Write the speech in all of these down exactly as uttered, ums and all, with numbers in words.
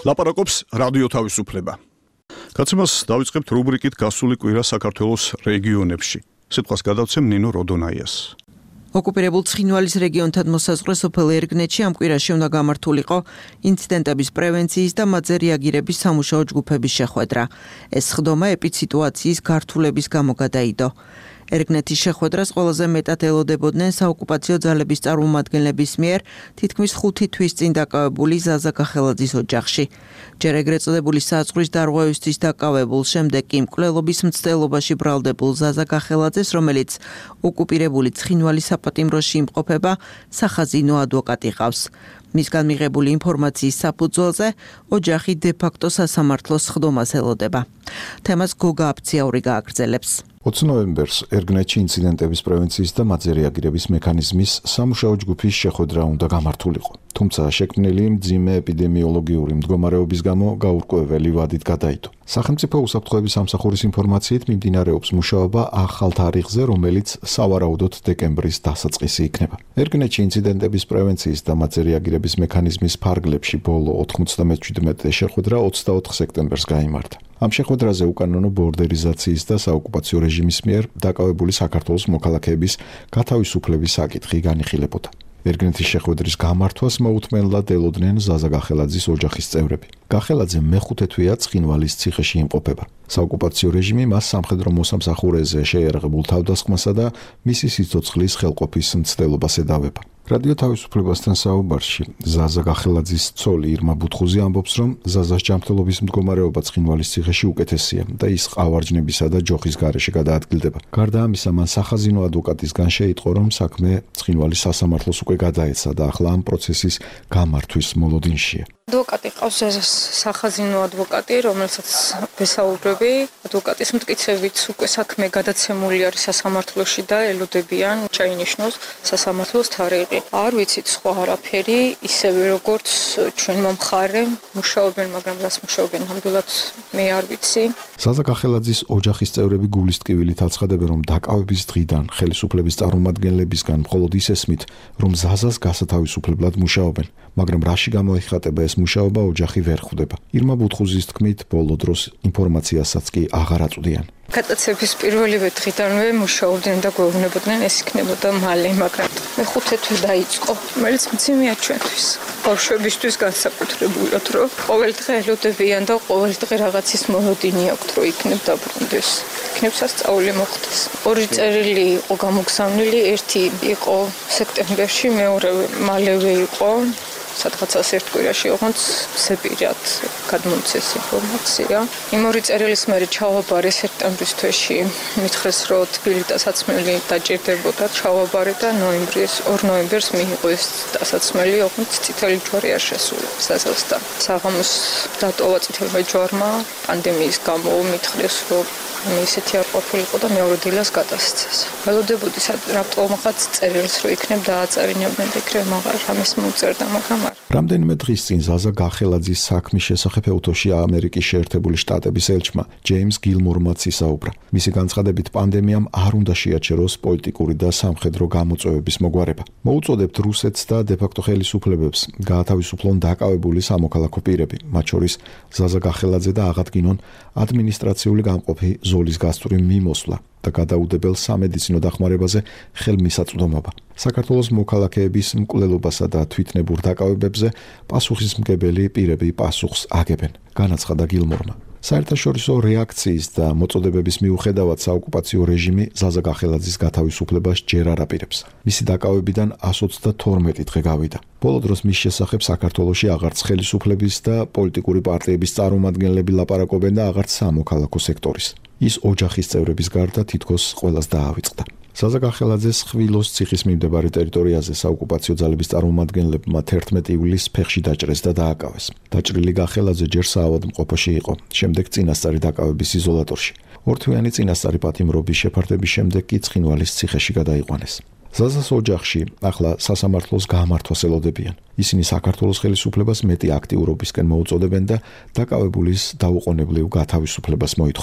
ლაპარაკობს რადიო თავისუფლება. Კაცმას დავიწყებთ რუბრიკით გასული კვირა საქართველოს რეგიონებში. სიტყვას გადავცემ ნინო როდონაიას. ოკუპირებულ ცხინვალის რეგიონთან მოსაზღვრე სოფელ ერგნეთში ამ კვირაში უნდა გამართულიყო ინციდენტების პრევენციის და მათზე რეაგირების სამუშაო ჯგუფების შეხვედრა. ეს სხდომა ეპიციტუაციის გართულების გამო გადაიდო. ერგნეთის შეხვედრას ყველაზე მეტად ელოდებოდნენ საოკუპაციო ძალების წარმომადგენლების მიერ თითქმის ხუთი თვის წინ დაკავებული ზაზა გახელაძის ოჯახში. ჯერ ეგრეთ წოდებული საზღვრის დარღვევისთვის დაკავებულ, შემდეგ კი მკვლელობის მცდელობაში ბრალდებულ ზაზა გახელაძეს, რომელიც ოკუპირებული ცხინვალის საპატიმროში იმყოფება, სახაზინო ადვოკატი ყავს. მისგან მიღებული ინფორმაციის საფუძველზე ოჯახი დე-ფაქტო სასამართლოს სხდომას ელოდება. თემას გოგა აფციაური გააგრძელებს. ოცი ნოემბერს ერგნეთში ინციდენტების პრევენციის და მათზე რეაგირების მექანიზმის სამუშაო ჯგუფის შეხვედრა უნდა გამართულიყო. თუმცა შექმნილი მძიმე ეპიდემიოლოგიური მდგომარეობის გამო გაურკვეველი ვადით გადაიდო. სახელმწიფო უსაფრთხოების სამსახურის ინფორმაციით მიმდინარეობს მუშაობა ახალ თარიღზე, რომელიც სავარაუდოდ დეკემბრის დასაწყისი იქნება. ერგნეთში ინციდენტების პრევენციის და მათზე რეაგირების მექანიზმის ფარგლებში ბოლო ოთხმოცდამეჩვიდმეტე შეხვედრა ოცდაოთხ სექტემბერს გაიმართა. ამ შეხვედრაზე უკანონო ბორდერიზაციის და საოკუპაციო რეჟიმის მიერ დაკავებული საქართველოს მოქალაქეების გათავისუფლების საკითხი განიხილებოდა. ერგნეთის შეხვედრის გამართვას მოუთმენლად ელოდნენ ზაზა გახელაძის ოჯახის წევრები. გახელაძე მეხუთე თვეა ცხინვალის ციხეში იმყოფება. საოკუპაციო რეჟიმი მას სამხედრო მოსამსახურეზე შეიარაღებულ თავდასხმასა და მისი სიცოცხლის ხელყოფის მცდელობას ედავება. რადიო თავისუფლებასთან საუბარში ზაზა გახელაძის ცოლი ირმა ბუთხუზი ამბობს, რომ ზაზას ჯანმრთელობის მდგომარეობა ცხინვალის ციხეში უკეთესია და ის ყავარჯნებისა და ჯოხის გარეშე გადაადგილდება. გარდა ამისა, მან სახაზინო ადვოკატისგან შეიტყო, რომ საქმე ცხინვალის სასამართლოს უკვე გადაეცა და ახლა ამ პროცესის გამართვის მოლოდინშია. ადვოკატი ყავს ზაზას სახაზინო ადვოკატი, რომელსაც ვესაუბრები. ადვოკატის მტკიცებით უკვე საქმე გადაცემული არის სასამართლოში და ელოდებიან ჩაინიშნოს სასამართლოს თარიღი. არ ვიცით სხვა არაფერი, ისევე როგორც ჩვენ მომხარე მუშაობენ, მაგრამ რას მუშაობენ ნამდვილად მე არ ვიცი. ზაზა გახელაძის ოჯახის წევრები გულის ტკივილით აცხადებენ, რომ დაკავების დღიდან ხელისუფლების წარმომადგენლებისგან მხოლოდ ის ესმით, რომ ზაზას გასათავისუფლებლად მუშაობენ, მაგრამ რაში გამოიხატება ეს მუშაობა ოჯახი ვერ ხვდება. ირმა ბუთხუზის თქმით, ბოლო დროს ინფორმაციასაც კი აღარ აწვდიან. გადაცემის პირველივე დღიდანვე მუშაობდნენ და გვეუბნებოდნენ, ეს იქნებოდა მალე, მაგრამ მეხუთე თვე დაიწყო, რომელიც მძიმეა ჩვენთვის. ბავშვებისთვის განსაკუთრებულად, რომ ყოველ დღე ელოდებიან და ყოველ დღე რაღაცის მოლოდინი აქვთ, რომ იქნებ დაბრუნდეს. იქნებ სასწაული მოხდეს. ორი წერილი იყო გამოგზავნილი, ერთი იყო სექტემბერში, მეორე მალევე იყო. სადღაცას ერთ კვირაში ოღონდ ზეპირად გადმოიცეს ინფორმაცია. იმ ორი წერილის მერე ჩავაბარე სექტემბრის თვეში, მითხრეს, რომ თბილი დასაცმელი დაჭირდებოდა, ჩავაბარე და ნოემბრის, ორ ნოემბერს მიიღო ეს დასაცმელი, ოღონდ წითელი ჯვარი არ შესულა საზავსთან. საღამოს დატოვა წითელმა ჯვარმა, პანდემიის გამო მითხრეს, რომ ისეთი არ ყოფილიყო და მეორე დილას გადასცეს. ველოდებოდი რატომღაც წერილს, რომ იქნებ დააწარინებდნენ და იქნებ აღარ რამეს მოუწერდა, მაგრამ არ. რამდენიმე დღის წინ ზაზა გახელაძის საქმის შესახებ ეთოში ამერიკის შეერთებული შტატების ელჩმა ჯეიმს გილმორმაც ისაუბრა. მისი განცხადებით, პანდემიამ არ უნდა შეაჩეროს პოლიტიკური და სამხედრო გამოწვევების მოგვარება. მოუწოდებთ რუსეთს და დე-ფაქტო ხელისუფლებებს გაათავისუფლონ დაკავებული სამოქალაქო პირები, მათ შორის ზაზა გახელაძე და აღადგინონ ადმინისტრაციული გამყოფი ზოლის გასწვრივ მიმოსვლა და გადაუდებელ სამედიცინო დახმარებაზე ხელმისაწვდომობა. საქართველოს მოქალაქეების მკვლელობასა და თვითნებურ დაკავებებზე პასუხისმგებელი პირები პასუხს აგებენ, განაცხადა გილმორმა. საერთაშორისო რეაქციის და მოწოდებების მიუხედავად საოკუპაციო რეჟიმი ზაზა გახელაძის გათავისუფლებას ჯერ არ აპირებს. მისი დაკავებიდან εκατს ოცდათორმეტი დღე გავიდა. ბოლო დროს მის შესახებ საქართველოში აღარც ხელისუფლების და პოლიტიკური პარტიების წარმომადგენლები ლაპარაკობენ და აღარც სამოქალაქო სექტორის. ის ოჯახის წევრების გარდა თითქოს ყველას დაავიწყდა. ზაზა გახელაძეს ხვილოს ციხის მიმდებარე ტერიტორიაზე საოკუპაციო ძალების წარმომადგენლებმა თერთმეტი ივლისს ფეხში დაჭრეს და დააკავეს. დაჭრილი გახელაძე ჯერ საავადმყოფოში იყო, შემდეგ წინასწარი დაკავების იზოლატორში. ორთვიანი წინასწარი პატიმრობის შეფარდების შემდეგ კი ცხინვალის ციხეში გადაიყვანეს. ზაზას ოჯახში ახლა სასამართლოს გამართვას ელოდებიან. ისინი საქართველოს ხელისუფლებას მეტი აქტიურობისკენ მოუწოდებენ და დაკავებულის დაუყოვნებლივ გათავისუფლებას მოითხოვენ.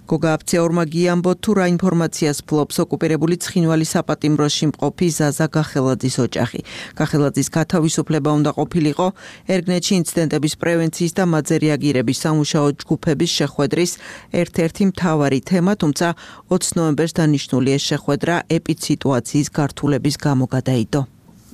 გოგა აფციაურმა გიამბო თუ რა ინფორმაციას ფლობს ოკუპირებული ცხინვალის საპატიმროში მყოფი ზაზა გახელაძის ოჯახი. გახელაძის გათავისუფლება უნდა ყოფილიყო ერგნეთში ინციდენტების პრევენციის და მათზე რეაგირების სამუშაო ჯგუფების შეხვედრის ერთ-ერთი მთავარი თემა, თუმცა ოცი ნოემბერს დანიშნული ეს შეხვედრა ეპიდსიტუაციის გართულების გამო გადაიდო.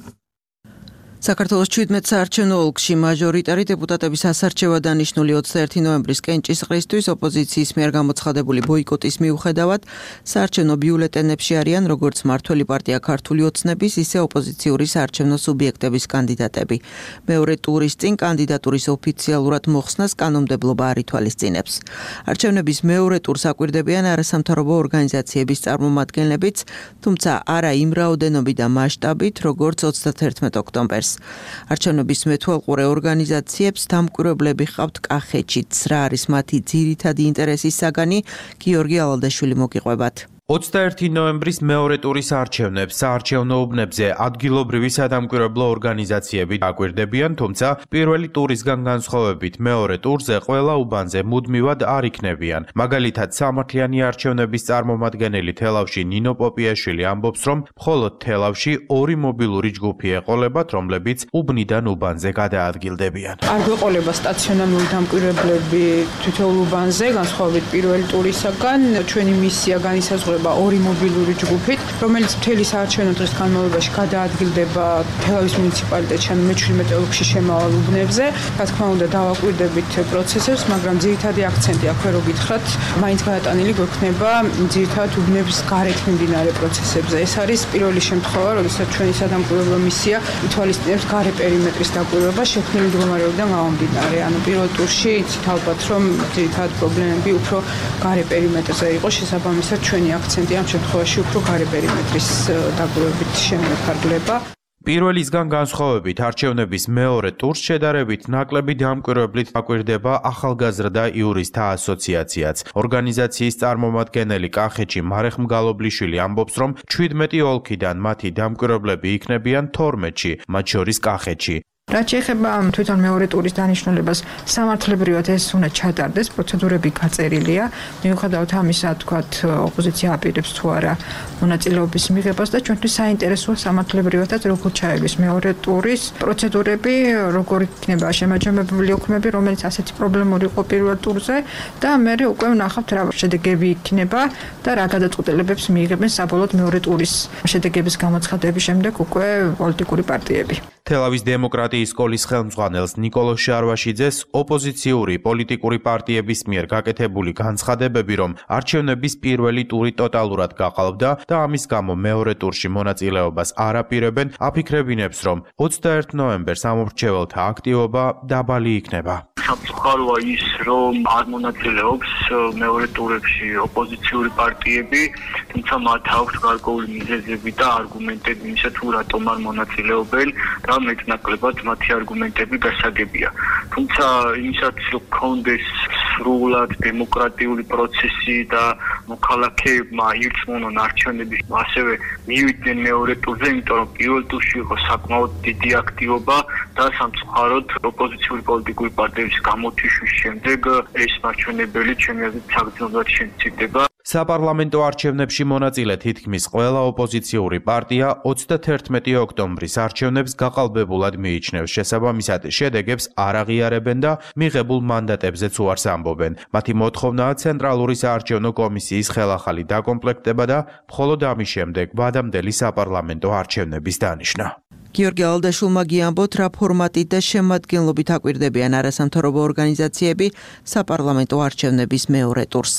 საქართველოს ჩვიდმეტ საარჩევნო ოლქში მაჟორიტარი დეპუტატების ასარჩევად დანიშნული ოცდაერთი ნოემბრის კენჭისყრისთვის ოპოზიციის მიერ გამოცხადებული ბოიკოტის მიუხედავად საარჩევნო ბიულეტენებში არიან როგორც მმართველი პარტია ქართული ოცნების, ისე ოპოზიციური საარჩევნო სუბიექტების კანდიდატები. მეორე ტურის წინ კანდიდატურის ოფიციალურად მოხსნას კანონმდებლობა არ ითვალისწინებს. არჩევნების მეორე ტურს აკვირდებიან არასამთავრობო ორგანიზაციების წარმომადგენლებიც, თუმცა არა იმ რაოდენობით და მასშტაბით, როგორც ოცდათერთმეტ ოქტომბერს. არჩევნების მეთვალყურე ორგანიზაციებს დამკვირვებლები ჰყავთ კახეთშიც. რა არის მათი ძირითადი ინტერესის საგანი, გიორგი ალალდაშვილი მოგიყვებათ. ოცდაერთი ნოემბრის მეორე ტურის არჩევნებს საარჩევნო უბნებზე ადგილობრივი სადამკვირვებლო ორგანიზაციები დაკვირდებიან, თუმცა პირველი ტურისგან განსხვავებით მეორე ტურზე ყველა უბანზე მუდმივად არ იქნებიან. მაგალითად, სამართლიანი არჩევნების წარმომადგენელი თელავში ნინო პოპიაშვილი ამბობს, რომ მხოლოდ თელავში ორი მობილური ჯგუფი ეყოლებათ, რომლებიც უბნიდან უბანზე გადაადგილდებიან. არ გვეყოლება სტაციონარული დამკვირვებლები თითოეულ უბანზე, განსხვავებით პირველი ტურისაგან. ჩვენი მისია განისაზღვრება ორი მობილური ჯგუფით, რომელიც მთელი საარჩევნო დღის განმავლობაში გადაადგილდება თელავის მუნიციპალიტეტში, ანუ მეჩვიდმეტე ოლქში შემავალ უბნებზე. რა თქმა უნდა, დავაკვირდებით პროცესებს, მაგრამ ძირითადი აქცენტი აქვე რო გითხრათ, მაინც გადატანილი გვექნება ძირითადად უბნების გარეთ მიმდინარე პროცესებზე. ეს არის პირველი შემთხვევა, როდესაც ჩვენი სადამკვირვებლო მისია ითვალისწინებს გარე პერიმეტრის დაკვირვება შექმნილი მდგომარეობიდან გამომდინარე. ანუ პირველ ტურში იცით ალბათ, რომ ძირითადად პრობლემები უფრო გარე პერიმეტრზე იყო, შესაბამისად ჩვენი აქცენტი ამ შემთხვევაში უფრო გარე პერიმეტრის დაკვირვებით შემოიფარგლება. პირველისგან განსხვავებით არჩევნების მეორე ტურს შედარებით ნაკლები დამკვირვებლით დაკვირდება ახალგაზრდა იურისტთა ასოციაციაც. ორგანიზაციის წარმომადგენელი კახეთში მარეხ მგალობლიშვილი ამბობს, რომ ჩვიდმეტი ოლქიდან მათი დამკვირვებლები იქნებიან თორმეტში, მათ შორის კახეთში. რაც შეეხება თვითონ მეორე ტურის დანიშნულებას, სამართლებრივად ეს უნდა ჩატარდეს, პროცედურები გაწერილია. მიუხედავად ამისა, თქვათ, ოპოზიცია აპირებს თუ არა მონაწილეობის მიღებას და ჩვენთვის საინტერესოა სამართლებრივადაც როგორ ჩაიგდეს მეორე ტურის პროცედურები, როგორ იქნება შემაჯამებული ოქმები, რომელიც ასეთი პრობლემური იყო პირველ ტურზე და მე უკვე ვნახავთ რა შედეგები იქნება და რა გადაწყვეტილებებს მიიღებენ საბოლოოდ მეორე ტურის შედეგების გამოცხადების შემდეგ უკვე პოლიტიკური პარტიები. თელავის დემოკრატიის სკოლის ხელმძღვანელს ნიკოლოზ შარვაშიძეს ოპოზიციური პოლიტიკური პარტიების მიერ გაკეთებული განცხადებები, რომ არჩევნების პირველი ტური ტოტალურად გაყალბდა და ამის გამო მეორე ტურში მონაწილეობას არ აპირებენ, აფიქრებინებს, რომ ოცდაერთი ნოემბერს ამორჩეველთა აქტივობა დაბალი იქნება. სამწუხაროა ის, რომ არ მონაწილეობს მეორე ტურებში ოპოზიციური პარტიები, თუმცა მათ აქვს გარკვეული მიზეზები და არგუმენტები იმისა, თუ რატომ არ მონაწილეობენ და მეტნაკლებად მათი არგუმენტები გასაგებია. თუმცა იმისაც, რომ გქონდეს სრულად დემოკრატიული პროცესი და მოქალაქეებმა ირწმუნონ არჩევნების, ასევე მივიდნენ მეორე ტურზე, იმიტომ რომ პირველ ტურში იყო საკმაოდ დიდი აქტივობა და სამწუხაროდ ოპოზიციური პოლიტიკური პარტიების გამოთიშვის შემდეგ ეს მარჩვენებელი ჩემი აზრით საგრძნობლად შემცირდება. საპარლამენტო არჩევნებში მონაწილე თითქმის ყველა ოპოზიციური პარტია ოცდათერთმეტი ოქტომბრის არჩევნებს გაყალბებულად მიიჩნევს. შესაბამისად, შედეგებს არ აღიარებენ და მიღებულ მანდატებზეც უარს ამბობენ. მათი მოთხოვნაა ცენტრალური საარჩევნო კომისიის ხელახალი დაკომპლექტება და მხოლოდ ამის შემდეგ ვადამდელი საპარლამენტო არჩევნების დანიშნა. გიორგი ალალდაშვილმა გიამბოთ, რა ფორმატით და შემადგენლობით აკვირდებიან არასამთავრობო ორგანიზაციები საპარლამენტო არჩევნების მეორე ტურს.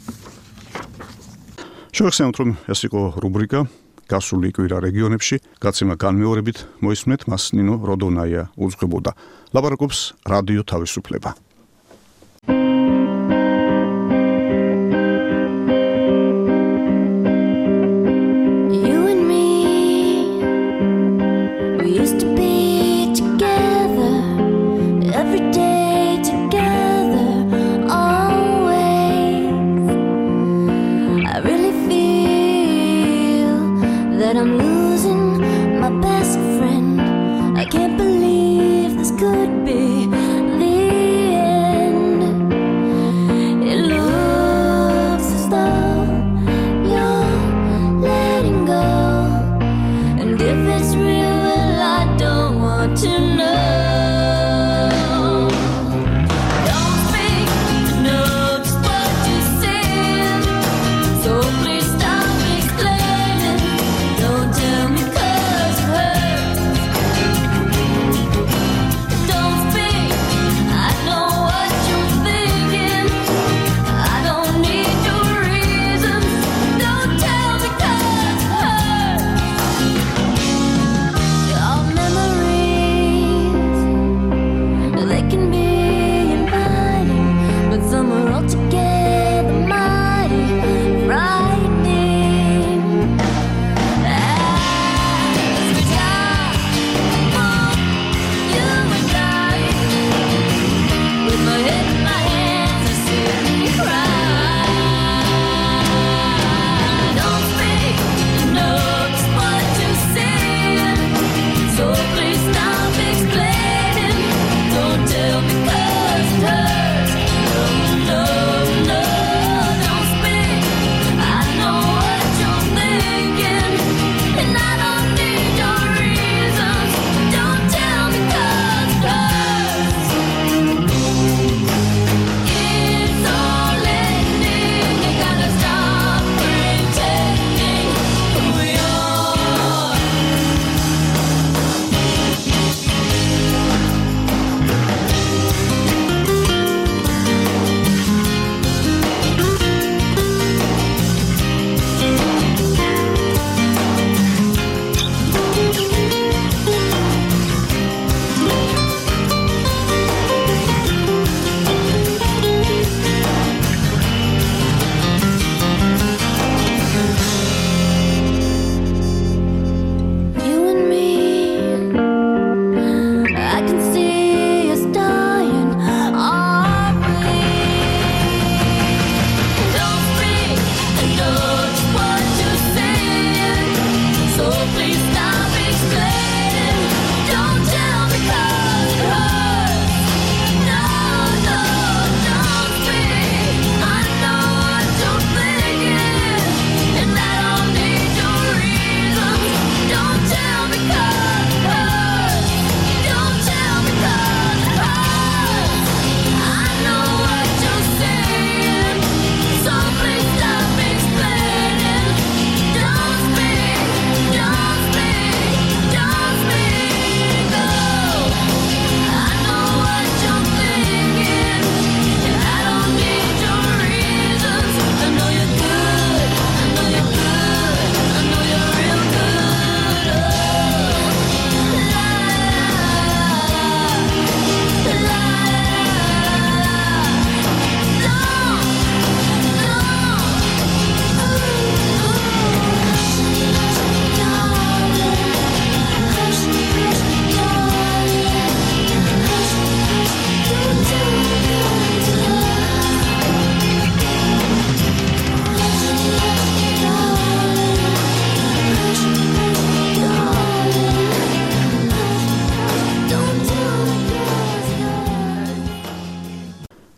შევახსენოთ, რომ ეს იყო რუბრიკა გასული კვირა რეგიონებში. გაცემა განმეორებით მოისმენთ, მას ნინო როდონაია უძღვებოდა. ლაპარაკობს რადიო თავისუფლება. It looks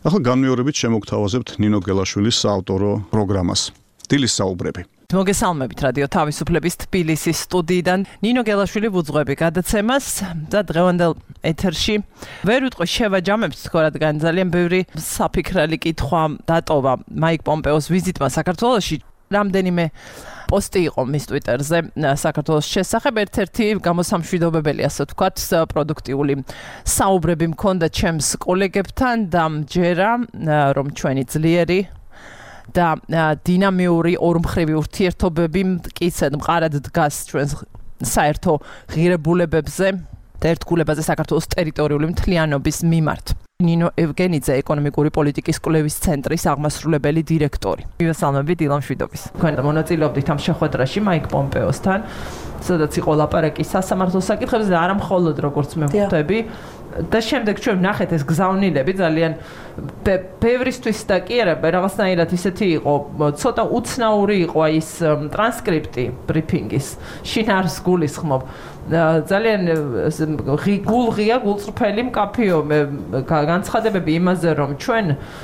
ახლა განმეორებით შემოგთავაზებთ ნინო გელაშვილის საავტორო პროგრამას. დილის საუბრები. მოგესალმებით რადიო თავისუფლების თბილისის სტუდიიდან ნინო გელაშვილი ვუძღვები გადაცემას და დღევანდელ ეთერში ვერ ვიტყვი შევაჯამებთ თქო რადგან ძალიან ბევრი საფიქრალი კითხვა დატოვა მაიკ პომპეოს ვიზიტმა საქართველოში რამდენიმე პოსტი იყო მის ტვიტერზე საქართველოს შესახებ ერთ-ერთი გამოსამშვიდობებელი ასე ვთქვათ პროდუქტიული საუბრები მქონდა ჩემს კოლეგებთან და მჯერა რომ ჩვენი ძლიერი და დინამიური ორმხრივი ურთიერთობები მტკიცედ მყარად დგას ჩვენს საერთო ღირებულებებზე და ერთგულებაზე საქართველოს ტერიტორიული მთლიანობის მიმართ. ნინო ევგენიძე, ეკონომიკური პოლიტიკის კვლევის ცენტრის აღმასრულებელი დირექტორი. მივესალმებით დილამშვიდობის. თქვენ მონაწილეობდით ამ შეხვედრაში მაიკ პომპეოსთან, სადაც იყო ლაპარაკი სასამართლო საკითხებზე და არა მხოლოდ როგორც მე ვხვდები. და შემდეგ ჩვენ ვნახეთ ეს გზავნილები ძალიან ბევრისთვის და კი არა რაღაცნაირად ისეთი იყო ცოტა უცნაური იყო ის ტრანსკრიპტი ბრიფინგის შინაარს გულისხმობ ძალიან გულღია გულწრფელი მკაფიო განცხადებები იმაზე რომ ჩვენ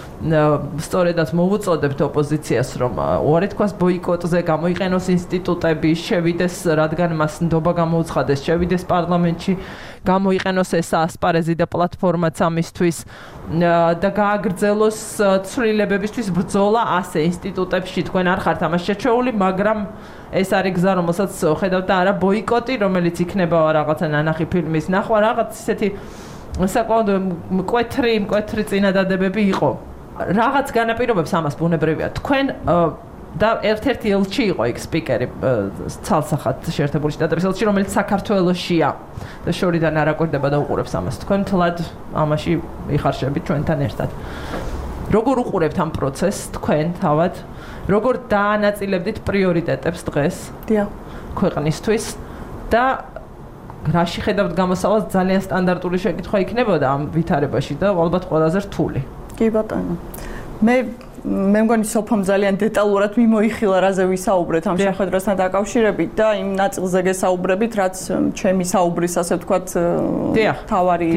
სწორედაც მოვუწოდებთ ოპოზიციას რომ უარი თქვას ბოიკოტზე გამოიყენოს ინსტიტუტები შევიდეს რადგან მას ნდობა გამოუცხადეს შევიდეს პარლამენტში გამოიყენოს ეს ასპარეზი და პლატფორმაც ამისთვის და გააგრძელოს ცვლილებებისთვის ბრძოლა ასე ინსტიტუტებში თქვენ არ ხართ ამას შეჩეული მაგრამ ეს არის გზა რომელსაც ხედავთ და არა ბოიკოტი რომელიც იქნება რაღაცა ნანახი ფილმის ნახვა რაღაც ისეთი საკმაოდ მკვეთრი მკვეთრი წინადადებები იყო რაღაც განაპირობებს ამას ბუნებრივია თქვენ და ერთ-ერთი ელჩი იყო იქ სპიკერი ცალსახად შეერთებული შტატების ელჩი რომელიც საქართველოსია და შორიდან არ აკვირდება და უყურებს ამას თქვენ თლად ამაში იხარშებით ჩვენთან ერთად როგორ უყურებთ ამ პროცესს თქვენ თავად როგორ დაანაწილებდით პრიორიტეტებს დღეს დიახ ქვეყნისთვის და რაში ხედავთ გამოსავალს ძალიან სტანდარტული შეკითხვა იქნებოდა ამ ვითარებაში და ალბათ ყველაზე რთული კი ბატონო მე მე მგონი სოფომ ძალიან დეტალურად მიმოიხილა რაზე ვისაუბრეთ ამ შეხვედრასთან დაკავშირებით და იმ ნაწილზე გესაუბრებით რაც ჩემი საუბრის ასე ვთქვათ თავარი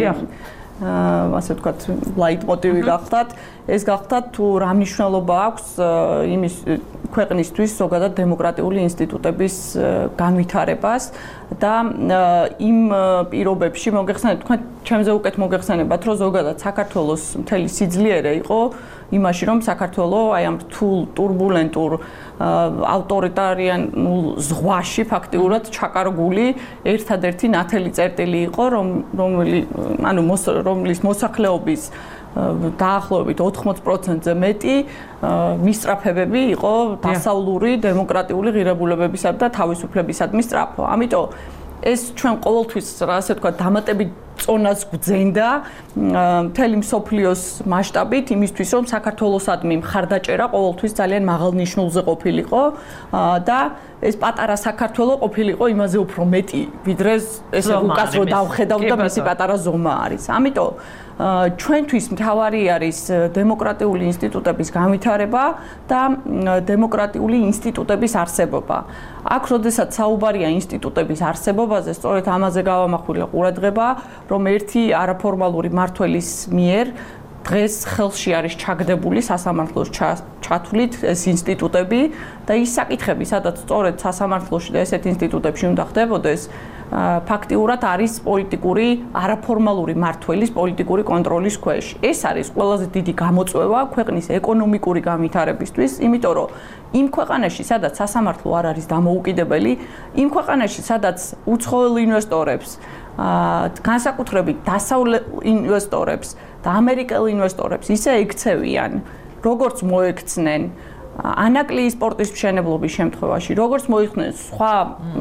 ასე ვთქვათ ლაიტმოტივი გახდათ ეს გახდათ თუ რა მნიშვნელობა აქვს იმის ქვეყნისთვის ზოგადად დემოკრატიული ინსტიტუტების განვითარებას და იმ პირობებში მოგეხსენებათ თქვენ ჩემზე უკეთ მოგეხსენებათ რომ ზოგადად საქართველოს მთელი სიძლიერე იყო იმაში რომ საქართველო აი ამ რთულ ტურბულენტურ ავტორიტარიანულ ზღვაში ფაქტიურად ჩაკარგული ერთადერთი ნათელი წერტილი იყო რომ რომელი ანუ რომლის მოსახლეობის დაახლოებით ოთხმოც პროცენტზე მეტი მისწრაფებები იყო დასავლური დემოკრატიული ღირებულებებისა და თავისუფლებისადმი სწრაფო. ამიტომ ეს ჩვენ ყოველთვის ასე ვთქვათ დამატებით წონას გვძენდა მთელი მსოფლიოს მასშტაბით იმისთვის რომ საქართველოსადმი მხარდაჭერა ყოველთვის ძალიან მაღალ ნიშნულზე ყოფილიყო და ეს პატარა საქართველო ყოფილიყო იმაზე უფრო მეტი ვიდრე ეს უკაცრო დავხედავ და მისი პატარა ზომა არის. ამიტომ ჩვენთვის მთავარი არის დემოკრატიული ინსტიტუტების განვითარება და დემოკრატიული ინსტიტუტების არსებობა. აქ როდესაც საუბარია ინსტიტუტების არსებობაზე, სწორედ ამაზე გავამახვილა ყურადღება, რომ ერთი არაფორმალური მმართველის მიერ დღეს ხელში არის ჩაგდებული სასამართლოს ჩათვლით ეს ინსტიტუტები და ის საკითხები, სადაც სწორედ სასამართლოში და ესეთ ინსტიტუტებში უნდა ხდებოდეს, ფაქტიურად არის პოლიტიკური არაფორმალური მმართველის პოლიტიკური კონტროლის ქვეშ. ეს არის ყველაზე დიდი გამოწვევა ქვეყნის ეკონომიკური განვითარებისთვის, იმიტომ რომ იმ ქვეყანაში, სადაც სასამართლო არ არის დამოუკიდებელი, იმ ქვეყანაში, სადაც უცხოელ ინვესტორებს, განსაკუთრებით დასავლელ ინვესტორებს და ამერიკელ ინვესტორებს ისე ექცევიან, როგორც მოექცნენ ანაკლიის პორტის მშენებლობის შემთხვევაში, როგორც მოიხსნენ სხვა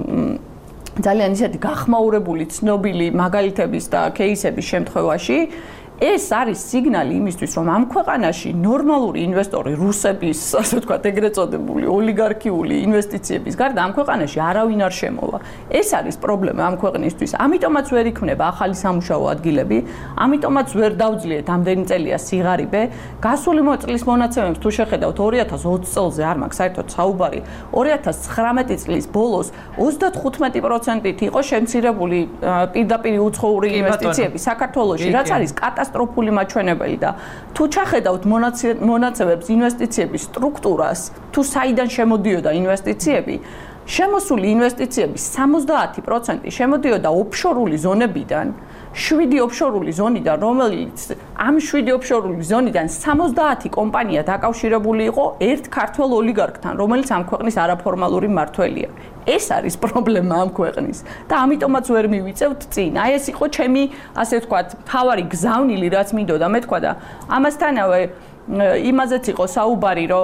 ძალიან ისეთი გახმაურებული ცნობილი მაგალითების და кейსების შემთხვევაში ეს არის სიგნალი იმისთვის, რომ ამ ქვეყანაში ნორმალური ინვესტორი, რუსების, ასე ვთქვათ, ეგრეთ წოდებული ოლიგარქიული ინვესტიციების გარდა ამ ქვეყანაში არავინ არ შემოვა. ეს არის პრობლემა ამ ქვეყნისთვის. ამიტომაც ვერ იქმნება ახალი სამუშაო ადგილები, ამიტომაც ვერ დავძლიეთ ამდენი წელია სიღარიბე. გასული წლის მონაცემებს თუ შეხედავთ ორი ათას ოცი წელზე არ მაქვს საერთოდ საუბარი. ორი ათას ცხრამეტი წლის ბოლოს ოცდათხუთმეტი პროცენტით იყო შემცირებული პირდაპირ უცხოური ინვესტიციები საქართველოში, რაც არის კატასტროფა. კატასტროფული მაჩვენებელი და თუ ჩახედავთ მონაცემებს ინვესტიციების სტრუქტურას, თუ საიდან შემოდიოდა ინვესტიციები, შემოსული ინვესტიციების სამოცდაათი პროცენტი შემოდიოდა ოფშორული ზონებიდან, შვიდი ოფშორული ზონიდან, რომელიც ამ შვიდი ოფშორული ზონიდან სამოცდაათი კომპანია დაკავშირებული იყო ერთ ქართველ ოლიგარქთან, რომელიც ამ ქვეყნის არაფორმალური მმართველია. ეს არის პრობლემა ამ ქვეყნის და ამიტომაც ვერ მივიწევთ წინ. აი ეს იყო ჩემი, ასე ვთქვათ, თავარი გზავნილი, რაც მინდოდა მე თქვა და ამასთანავე იმაზეც იყო საუბარი, რომ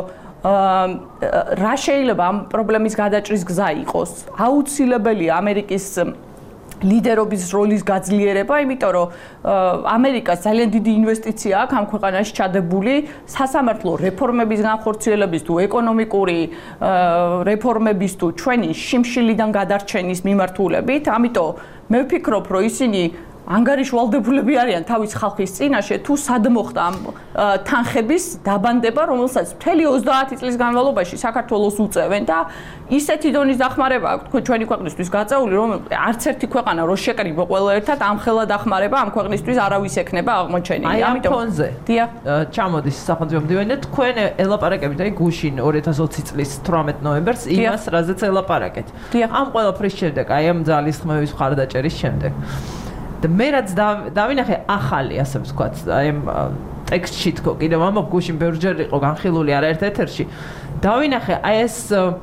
რა შეიძლება ამ პრობლემის გადაჭრის გზა იყოს. აუცილებელია ამერიკის ლიდერობის როლის გაძლიერება, იმიტომ რომ ამერიკას ძალიან დიდი ინვესტიცია აქვს ამ ქვეყანაში ჩადებული სასამართლო რეფორმების განხორციელების თუ ეკონომიკური რეფორმების თუ ჩვენი შიმშილიდან გადარჩენის მიმართულებით. ამიტომ მე ვფიქრობ, რომ ისინი ანგარიშვალდებულები არიან თავის ხალხის წინაშე, თუ სად მოხდა ამ თანხების დაბანდება, რომელსაც მთელი ოცდაათი წლის განმავლობაში საქართველოს უწევენ და ისეთი დონის დახმარება აქვს ჩვენი ქვეყნისთვის გაწეული, რომ არც ერთი ქვეყანა რო შეკრიბო ყველა ერთად ამ ხელა დახმარება ამ ქვეყნისთვის არავის ექნება აღმოჩენილი. ამიტომ ფონზე. დიახ, ჩამოდის სახელმწიფო მდივანი, თქვენ ელაპარაკებით აი გუშინ ორი ათას ოცი წლის თვრამეტ ნოემბერს იმას, რაზეც ელაპარაკეთ. ამ ყველაფრის შემდეგ, აი ამ ძალისხმევის მხარდაჭერის შემდეგ. და მე რაც დავინახე ახალი, ასე ვთქვათ, აი ამ ტექსტში თქო, კიდევ ამ გუშინ ბევრჯერ იყო განხილული არაერთ ეთერში. დავინახე აი ეს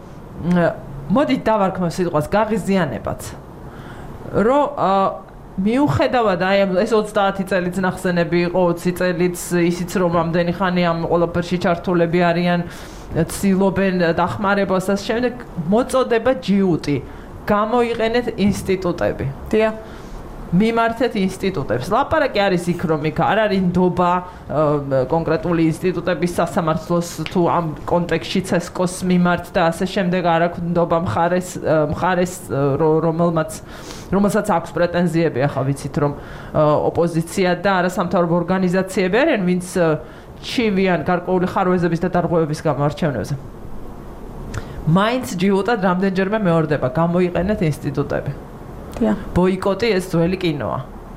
მოდით დავარქმევ სიტყვას გაღიზიანებაც. რომ მიუხედავად აი ეს ოცდაათი წელიც ნახსენები იყო, ოცი წელიც ისიც რომ ამდენი ხანი ამ ყველაფერში ჩართულები არიან, ცდილობენ დახმარებას და შემდეგ მოწოდება ჯიუტი. გამოიყენეთ ინსტიტუტები. დიახ. მიმართეთ ინსტიტუტებს. ლაპარაკი არის იქ, რომ იქ არ არის ნდობა კონკრეტული ინსტიტუტების სასამართლოს თუ ამ კონტექსტში ცესკოს მიმართ და ასე შემდეგ არ აქვს ნდობა მხარეს მხარეს რომელმაც რომელსაც აქვს პრეტენზიები, ახლა ვიცით რომ ოპოზიცია და არასამთავრობო ორგანიზაციები არიან, ვინც ჩივიან გარკვეული ხარვეზების და დარღვევების გამორჩევნებზე. მაინც ჯიუტად რამდენჯერმე მეორდება, გამოიყენეთ ინსტიტუტები. ბოიკოტი ეს ძველი კინოა.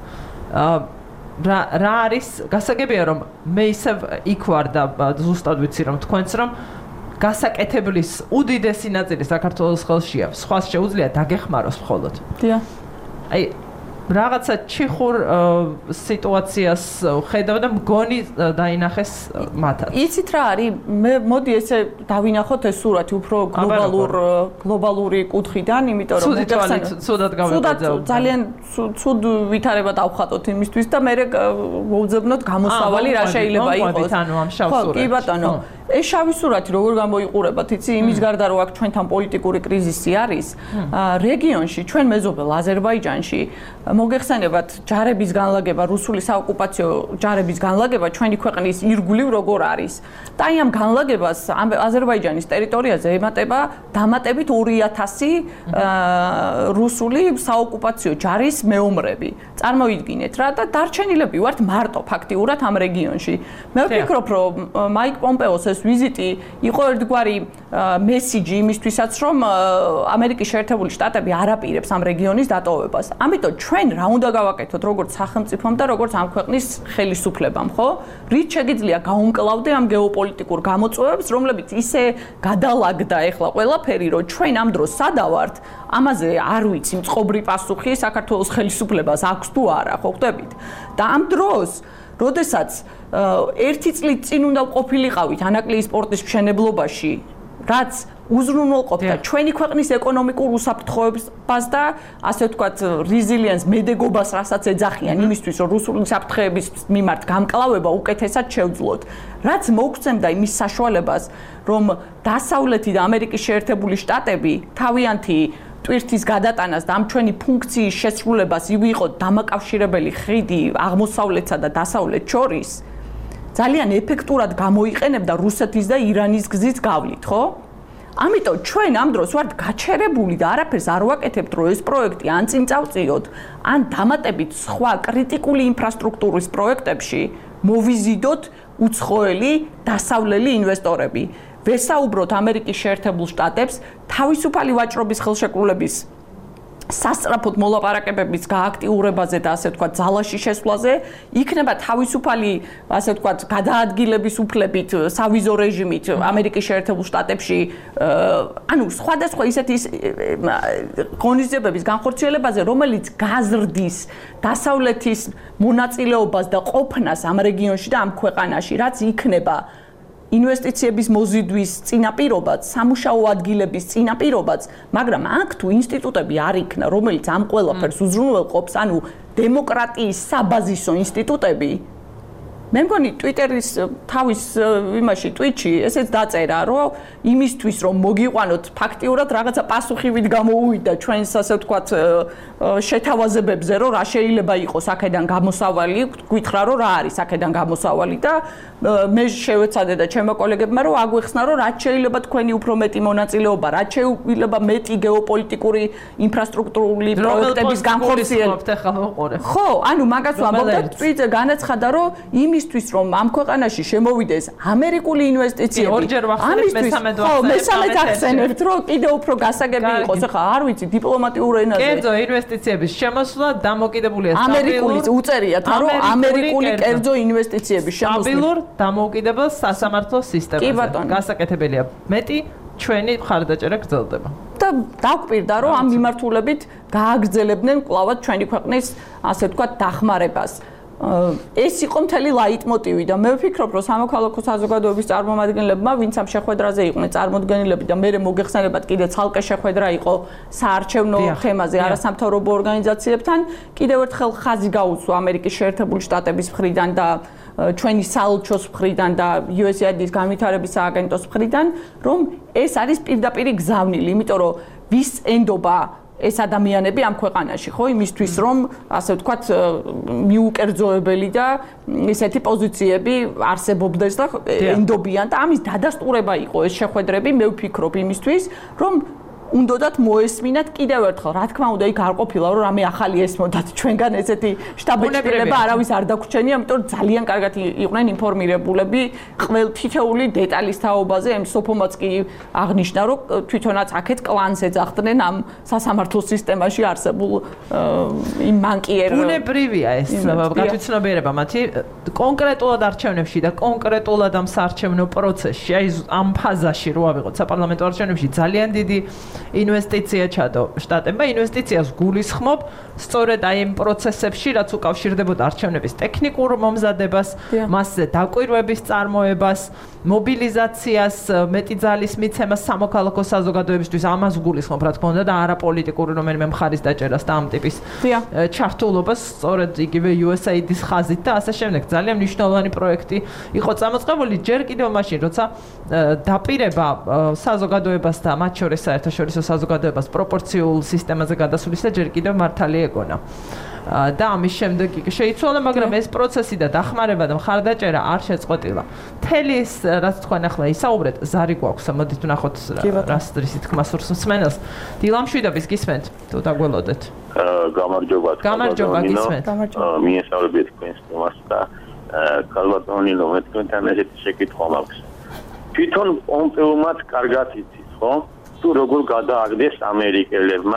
რა რა არის გასაგებია რომ მე ისევ იქ ვარ და ზუსტად ვიცი რომ თქვენც რომ გასაკეთებლის უდიდესი ნაწილი საქართველოს ხელშია. სხვა შეუძლია დაგეხმაროს მხოლოდ. დიახ. აი რაღაცა ჩიხურ სიტუაციას ხედავ და მგონი დაინახეს მათაც. იცით რა არის? მე მოდი ესე დავინახოთ ეს სურათი უფრო გლობალურ გლობალური კუთხიდან, იმიტომ რომ ცუდად გავეღებინოთ. ძალიან ცუდ ვითარება დავხატოთ იმისთვის და მე მოვძებნოთ გამოსავალი რა შეიძლება იყოს. ხო, კი ბატონო. ეს შავი სურათი როგორ გამოიყურებათ, იცი, იმის გარდა რომ აქ ჩვენთან პოლიტიკური კრიზისი არის, რეგიონში, ჩვენ მეზობელ აზერბაიჯანში მოგეხსენებათ ჯარების განლაგება, რუსული საოკუპაციო ჯარების განლაგება ჩვენი ქვეყნის ირგვლივ როგორ არის. და აი ამ განლაგებას აზერბაიჯანის ტერიტორიაზე ემატება დამატებით ორი ათასი რუსული საოკუპაციო ჯარის მეომრები. წარმოიდგინეთ რა და დარჩენილები ვართ მარტო ფაქტიურად ამ რეგიონში. მე ვფიქრობ, რომ მაიკ პომპეოს ეს ვიზიტი იყო ერთგვარი მესიჯი იმისთვისაც, რომ ამერიკის შეერთებული შტატები არ აპირებს ამ რეგიონის დატოვებას. ამიტომ ჩვენ რა უნდა გავაკეთოთ როგორც სახელმწიფომ და როგორც ამ ქვეყნის ხელისუფლებამ, ხო? რით შეგიძლია გაუმკლავდე ამ გეოპოლიტიკურ გამოწვევებს, რომლებიც ისე გადალაგდა ეხლა ყველაფერი, რომ ჩვენ ამ დროს სადავართ, ამაზე არ ვიცი მწყობრი პასუხი საქართველოს ხელისუფლებას აქვს თუ არა, ხო ხვდებით? და ამ დროს როდესაც ერთი წლით წინ უნდა ყოფილიყავით ანაკლიის პორტის მშენებლობაში, რაც უზრუნველყოფდა ჩვენი ქვეყნის ეკონომიკურ უსაფრთხოებას და ასე ვთქვათ რეზილიენს მედეგობას, რასაც ეძახიან იმისთვის, რომ რუსული საფრთხეების მიმართ გამკლავება უკეთესად შევძლოთ. რაც მოგცემდა იმის საშუალებას, რომ დასავლეთი და ამერიკის შეერთებული შტატები თავიანთი ტვირთის გადატანას და ამ ჩვენი ფუნქციის შესრულებას ივიღოთ დამაკავშირებელი ხიდი აღმოსავლეთსა და დასავლეთს შორის, ძალიან ეფექტურად გამოიყენებდა რუსეთის და ირანის გზის გავლით, ხო? ამიტომ ჩვენ ამ დროს ვართ გაჩერებული და არაფერს არ ვაკეთებთ, რომ ეს პროექტი ან წინ წავწიოთ, ან დამატებით სხვა კრიტიკული ინფრასტრუქტურის პროექტებში მოვიზიდოთ უცხოელი დასავლელი ინვესტორები. ვესაუბროთ ამერიკის შეერთებულ შტატებს თავისუფალი ვაჭრობის ხელშეკრულების სასწრაფოდ მოლაპარაკებების გააქტიურებაზე და ასე ვთქვათ ძალაში შესვლაზე იქნება თავისუფალი ასე ვთქვათ გადაადგილების უფლებით სავიზო რეჟიმით ამერიკის შეერთებულ შტატებში ანუ სხვადასხვა ისეთი ღონისძიებების განხორციელებაზე რომელიც გაზრდის დასავლეთის მონაწილეობას და ყოფნას ამ რეგიონში და ამ ქვეყანაში რაც იქნება ინვესტიციების მოზიდვის წინაპირობაც, სამუშაო ადგილების წინაპირობაც, მაგრამ აქ თუ ინსტიტუტები არ იქნა, რომელიც ამ ყველაფერს უზრუნველყოფს, ანუ დემოკრატიის საბაზისო ინსტიტუტები, მე მგონი Twitter-ის თავის იმაში Twitch-ი ესეც დაწერა, რომ იმისთვის რომ მოგიყვანოთ ფაქტიურად რაღაცა პასუხივით გამოუვიდა ჩვენს ასე ვთქვათ შეთავაზებებზე, რომ რა შეიძლება იყოს აქედან გამოსავალი, გითხრა რომ რა არის აქედან გამოსავალი და მე შევეცადე და ჩემო კოლეგებმა რომ აგვიხსნა რომ რაც შეიძლება თქვენი უფრო მეტი მონაწილეობა, რაც შეიძლება მეტი გეოპოლიტიკური ინფრასტრუქტურული პროექტების განხორციელება. ხო, ანუ მაგას ვამბობ და Twitter განაცხადა რომ იმისთვის რომ ამ ქვეყანაში შემოვიდეს ამერიკული ინვესტიციები, ორჯერ ვახსენებ მესამედ ხო, მესამედ ახსენებთ რომ კიდევ უფრო გასაგები იყოს. ახლა არ ვიცი დიპლომატიურ ენაზე. კერძო ინვესტიციების შემოსვლა დამოკიდებულია ამერიკული უწერიათ რომ ამერიკული კერძო ინვესტიციების შემოსვლა დამოუკიდებელ სასამართლო სისტემაზე. გასაკეთებელია. მეტი ჩვენი მხარდაჭერა გრძელდება. და დაგვპირდა რომ ამ მიმართულებით გააგრძელებდნენ კვლავად ჩვენი ქვეყნის ასე ვთქვათ დახმარებას. ეს იყო მთელი ლაიტმოტივი და მე ვფიქრობ რომ სამოქალაქო საზოგადოების წარმომადგენლებმა ვინც ამ შეხვედრაზე იყვნენ წარმოდგენილები და მე მოგეხსენებათ კიდე ცალკე შეხვედრა იყო საარჩევნო თემაზე არასამთავრობო ორგანიზაციებთან კიდევ ერთხელ ხაზი გაუცვა ამერიკის შეერთებული შტატების მხრიდან და ჩვენი საელჩოს მხრიდან და იუ ეს ეი აი დის განვითარების სააგენტოს მხრიდან რომ ეს არის პირდაპირი გზავნილი იმიტომ რომ ვის ენდობა ეს ადამიანები ამ ქვეყანაში ხო იმისთვის რომ ასე ვთქვათ მიუკერძოებელი და ესეთი პოზიციები არსებობდეს და ენდობიან და ამის დადასტურება იყო ეს შეხვედრები მე ვფიქრობ იმისთვის რომ უნდათ მოესმინათ კიდევ ერთხელ რა თქმა უნდა იქ არ ყოფილა რომ რამე ახალი ესმოდათ ჩვენგან ესეთი შტაბ-ეჭვება არავის არ დაგვრჩენია იმიტომ რომ ძალიან კარგად იყვნენ ინფორმირებულები ყოველ თითოეული დეტალის თაობაზე ამ სოფომაც კი აღნიშნა რომ თვითონაც აქეთ კლანს ეძახდნენ ამ სასამართლო სისტემაში არსებულ იმ მანკიერ ბუნებრივია ეს გათვითცნობიერება მათი კონკრეტულად არჩევნებში და კონკრეტულად ამ საარჩევნო პროცესში აი ამ ფაზაში რო ავიღოთ საპარლამენტო არჩევნებში ძალიან დიდი ინვესტიცია ჩადო შტატებმა ინვესტიციას გულისხმობ სწორედ აი იმ პროცესებში რაც უკავშირდებოდა არჩევნების ტექნიკურ მომზადებას მასზე დაკვირვების წარმოებას მობილიზაციას მეტი ძალის მიცემას სამოქალაქო საზოგადოებისთვის ამას გულისხმობ რა თქმა უნდა და არაპოლიტიკური რომელიმე მხარის დაჭერას და ამ ტიპის ჩართულობას სწორედ იგივე იუ ეს ეი აი-ის ხაზით და ასე შემდეგ ძალიან მნიშვნელოვანი პროექტი იყო წამოწყებული ჯერ კიდევ მაშინ როცა დაპირება საზოგადოებას და მათ შორის საერთაშორისო საზოგადოებას პროპორციულ სისტემაზე გადასulis და ჯერ კიდევ მართალი ეგონა. და ამის შემდეგ შეიცვალა, მაგრამ ეს პროცესი და დახმარება და მხარდაჭერა არ შეწყვეტილა. მთელი ის რაც თქვენ ახლა ისაუბრეთ, ზარი გვაქვს, მოდით ვნახოთ რას რისი თქმა სურს მსმენელს. დილამშვიდობის გისმენთ, თუ დაგველოდეთ. გამარჯობა. გამარჯობა გისმენთ. მიესალმებით თქვენს თემას და ქალბატონი მე თქვენთან ესეთი შეკითხვა მაქვს. თვითონ პომპეუმაც კარგად იცის, ხო? თუ როგორ გადააგდეს ამერიკელებმა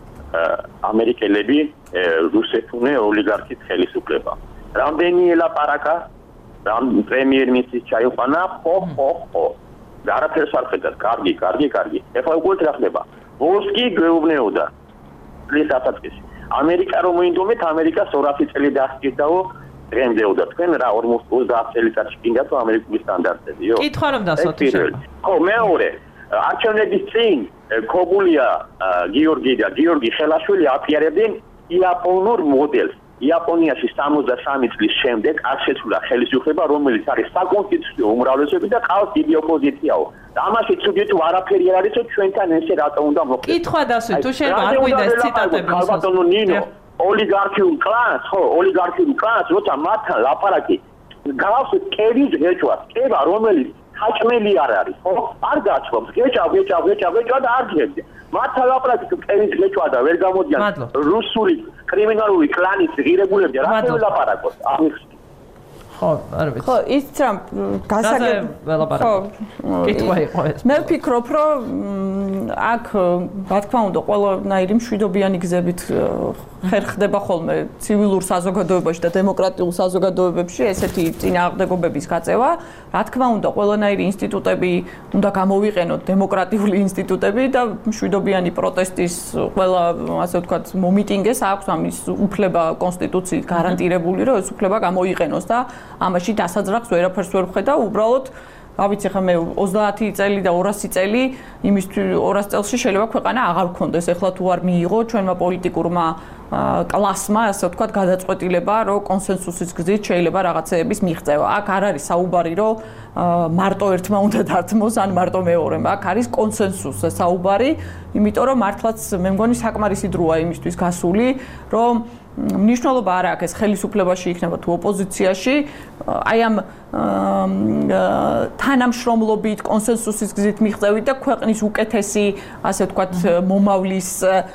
ამერიკელები რუსეთუნე ოლიგარქის ხელისუფლება. რამდენი ელაპარაკა, რამ პრემიერ-მინისტრის ჩაიყვანა, ხო, ხო, ხო. არაფერს არ ხედავთ, კარგი, კარგი, კარგი. ეხლა უკვე რა ხდება? ბოლოს კი გვეუბნეოდა წლის დასაწყისში. ამერიკა რომ მოინდომეთ, ამერიკას ორასი წელი დაასჭირდაო დღემდეოდა თქვენ რა ორმოცდაათ წელიწადში კიდევ ამერიკული სტანდარტებიო. კითხვა რომ დასვათ. ხო, მეორე არჩევნების წინ ქობულია გიორგი და გიორგი ხელაშვილი აფიარებდნენ იაპონურ მოდელს. იაპონიაში სამოცდასამი წლის შემდეგ არ შეცვლა ხელისუფლება, რომელიც არის საკონსტიტუციო უმრავლესობით და ყავს დიდი ოპოზიციაო. და ამაში ცუდი თუ არაფერი არ არისო ჩვენთან ესე რატო უნდა მოხდეს? კითხვა დასვით, თუ შეიძლება არ გვინდა ეს ციტატები. ქალბატონო ნინო, ოლიგარქიულ კლანს, ხო, ოლიგარქიულ კლანს, როცა მათთან ლაპარაკი გავს კერის ღეჭვას, კება რომელიც ხაჭმელი არ არის, ხო? არ გაჩვობს, გეჭა, გეჭა, გეჭა, გეჭა და არ გებდა. მათთან ლაპარაკი კერის ღეჭვა და ვერ გამოდიან რუსული კრიმინალური კლანის ღირებულები, რა შეიძლება ლაპარაკოს? ამის ხო, ხო, არ ვიცი. ხო, ის რამ გასაგებ ხო, კითხვა იყო ეს. მე ვფიქრობ, რომ აქ რა თქმა უნდა, ყველანაირი მშვიდობიანი გზებით ხერხდება ხოლმე ცივილურ საზოგადოებაში და დემოკრატიულ საზოგადოებებში ესეთი წინააღმდეგობების გაწევა. რა თქმა უნდა, ყველანაირი ინსტიტუტები უნდა გამოვიყენოთ, დემოკრატიული ინსტიტუტები და მშვიდობიანი პროტესტის ყველა, ასე ვთქვათ, მომიტინგეს აქვს ამის უფლება კონსტიტუციით გარანტირებული, რომ ეს უფლება გამოიყენოს და ამაში დასაძრახს ვერაფერს ვერ ვხედა, უბრალოდ რა ვიცი ხა მე ოცდაათი წელი და ორასი წელი იმის ორასი წელში შეიძლება ქვეყანა აღარ გქონდეს. ეხლა თუ არ მიიღო ჩვენმა პოლიტიკურმა კლასმა, ასე ვთქვათ, გადაწყვეტილება, რომ კონსენსუსის გზით შეიძლება რაღაცეების მიღწევა. აქ არ არის საუბარი, რომ მარტო ერთმა უნდა დართმოს, ან მარტო მეორემ. აქ არის კონსენსუსზე საუბარი, იმიტომ რომ მართლაც მე მგონი საკმარისი დროა იმისთვის გასული, რომ მნიშვნელობა არ აქვს ეს ხელისუფლებაში იქნება თუ ოპოზიციაში, აი ამ თანამშრომლობით, კონსენსუსის გზით მიღწევით და ქვეყნის უკეთესი, ასე ვთქვათ, მომავლის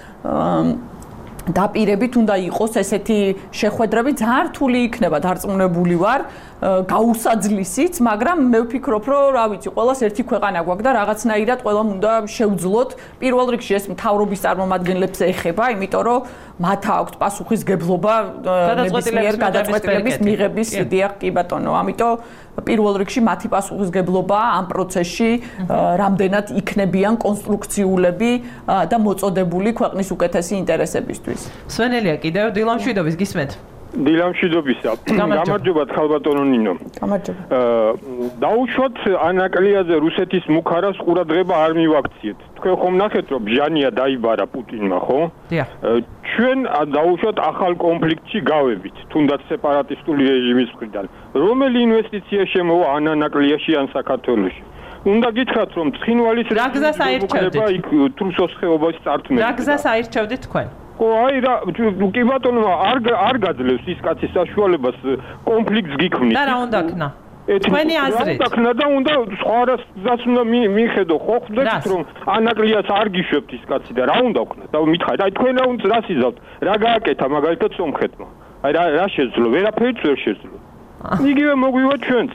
დაპირებით უნდა იყოს ესეთი შეხვედრები. ძალიან რთული იქნება, დარწმუნებული ვარ, გაუსაძლისიც, მაგრამ მე ვფიქრობ, რომ რა ვიცი, ყველას ერთი ქვეყანა გვაქვს და რაღაცნაირად ყველამ უნდა შევძლოთ. პირველ რიგში ეს მთავრობის წარმომადგენლებს ეხება, იმიტომ რომ მათ აქვს პასუხისგებლობა ნებისმიერ გადაწყვეტილების მიღების, დიახ, კი ბატონო. ამიტომ პირველ რიგში მათი პასუხისგებლობა ამ პროცესში რამდენად იქნებიან კონსტრუქციულები და მოწოდებული ქვეყნის უკეთესი ინტერესებისთვის. სვენელია კიდევ დილამშვიდობის გისმენთ. დილამშვიდობისა. გამარჯობა ხალბატონო ნინო. გამარჯობა. დაუშვათ ანაკლიაზე რუსეთის მუხარას ყურადღება არ მივაქციეთ. თქვენ ხომ ნახეთ რომ ჟანია დაიბარა პუტინმა, ხო? დიახ. ჩვენ დაუშვათ ახალ კონფლიქტში გავებით, თუნდაც სეპარატისტული რეჟიმის მხრიდან. რომელი ინვესტიცია შემოვა ანაკლიაში ან საქართველოში? უნდა გითხრათ რომ ცხინვალის რა გზას აირჩევდით? იქ თრუსოს ხეობაში წართმევთ. რა გზას აირჩევდით თქვენ? ხო, აი რა, კი ბატონო, არ არ გაძლევს ის კაცის საშუალებას კონფლიქტს გიქმნის. და რა უნდა ქნა? თქვენი აზრით. რა უნდა ქნა და უნდა სხვა რას უნდა მიხედო, ხო ხვდებით რომ ანაკლიას არ გიშვებთ ის კაცი და რა უნდა ქნა? და მითხარით, აი თქვენ რა უნდა რას იზავთ? რა გააკეთა მაგალითად სომხეთმა? აი რა რა შეძლო? ვერაფერიც ვერ შეძლო. იგივე მოგვივა ჩვენც.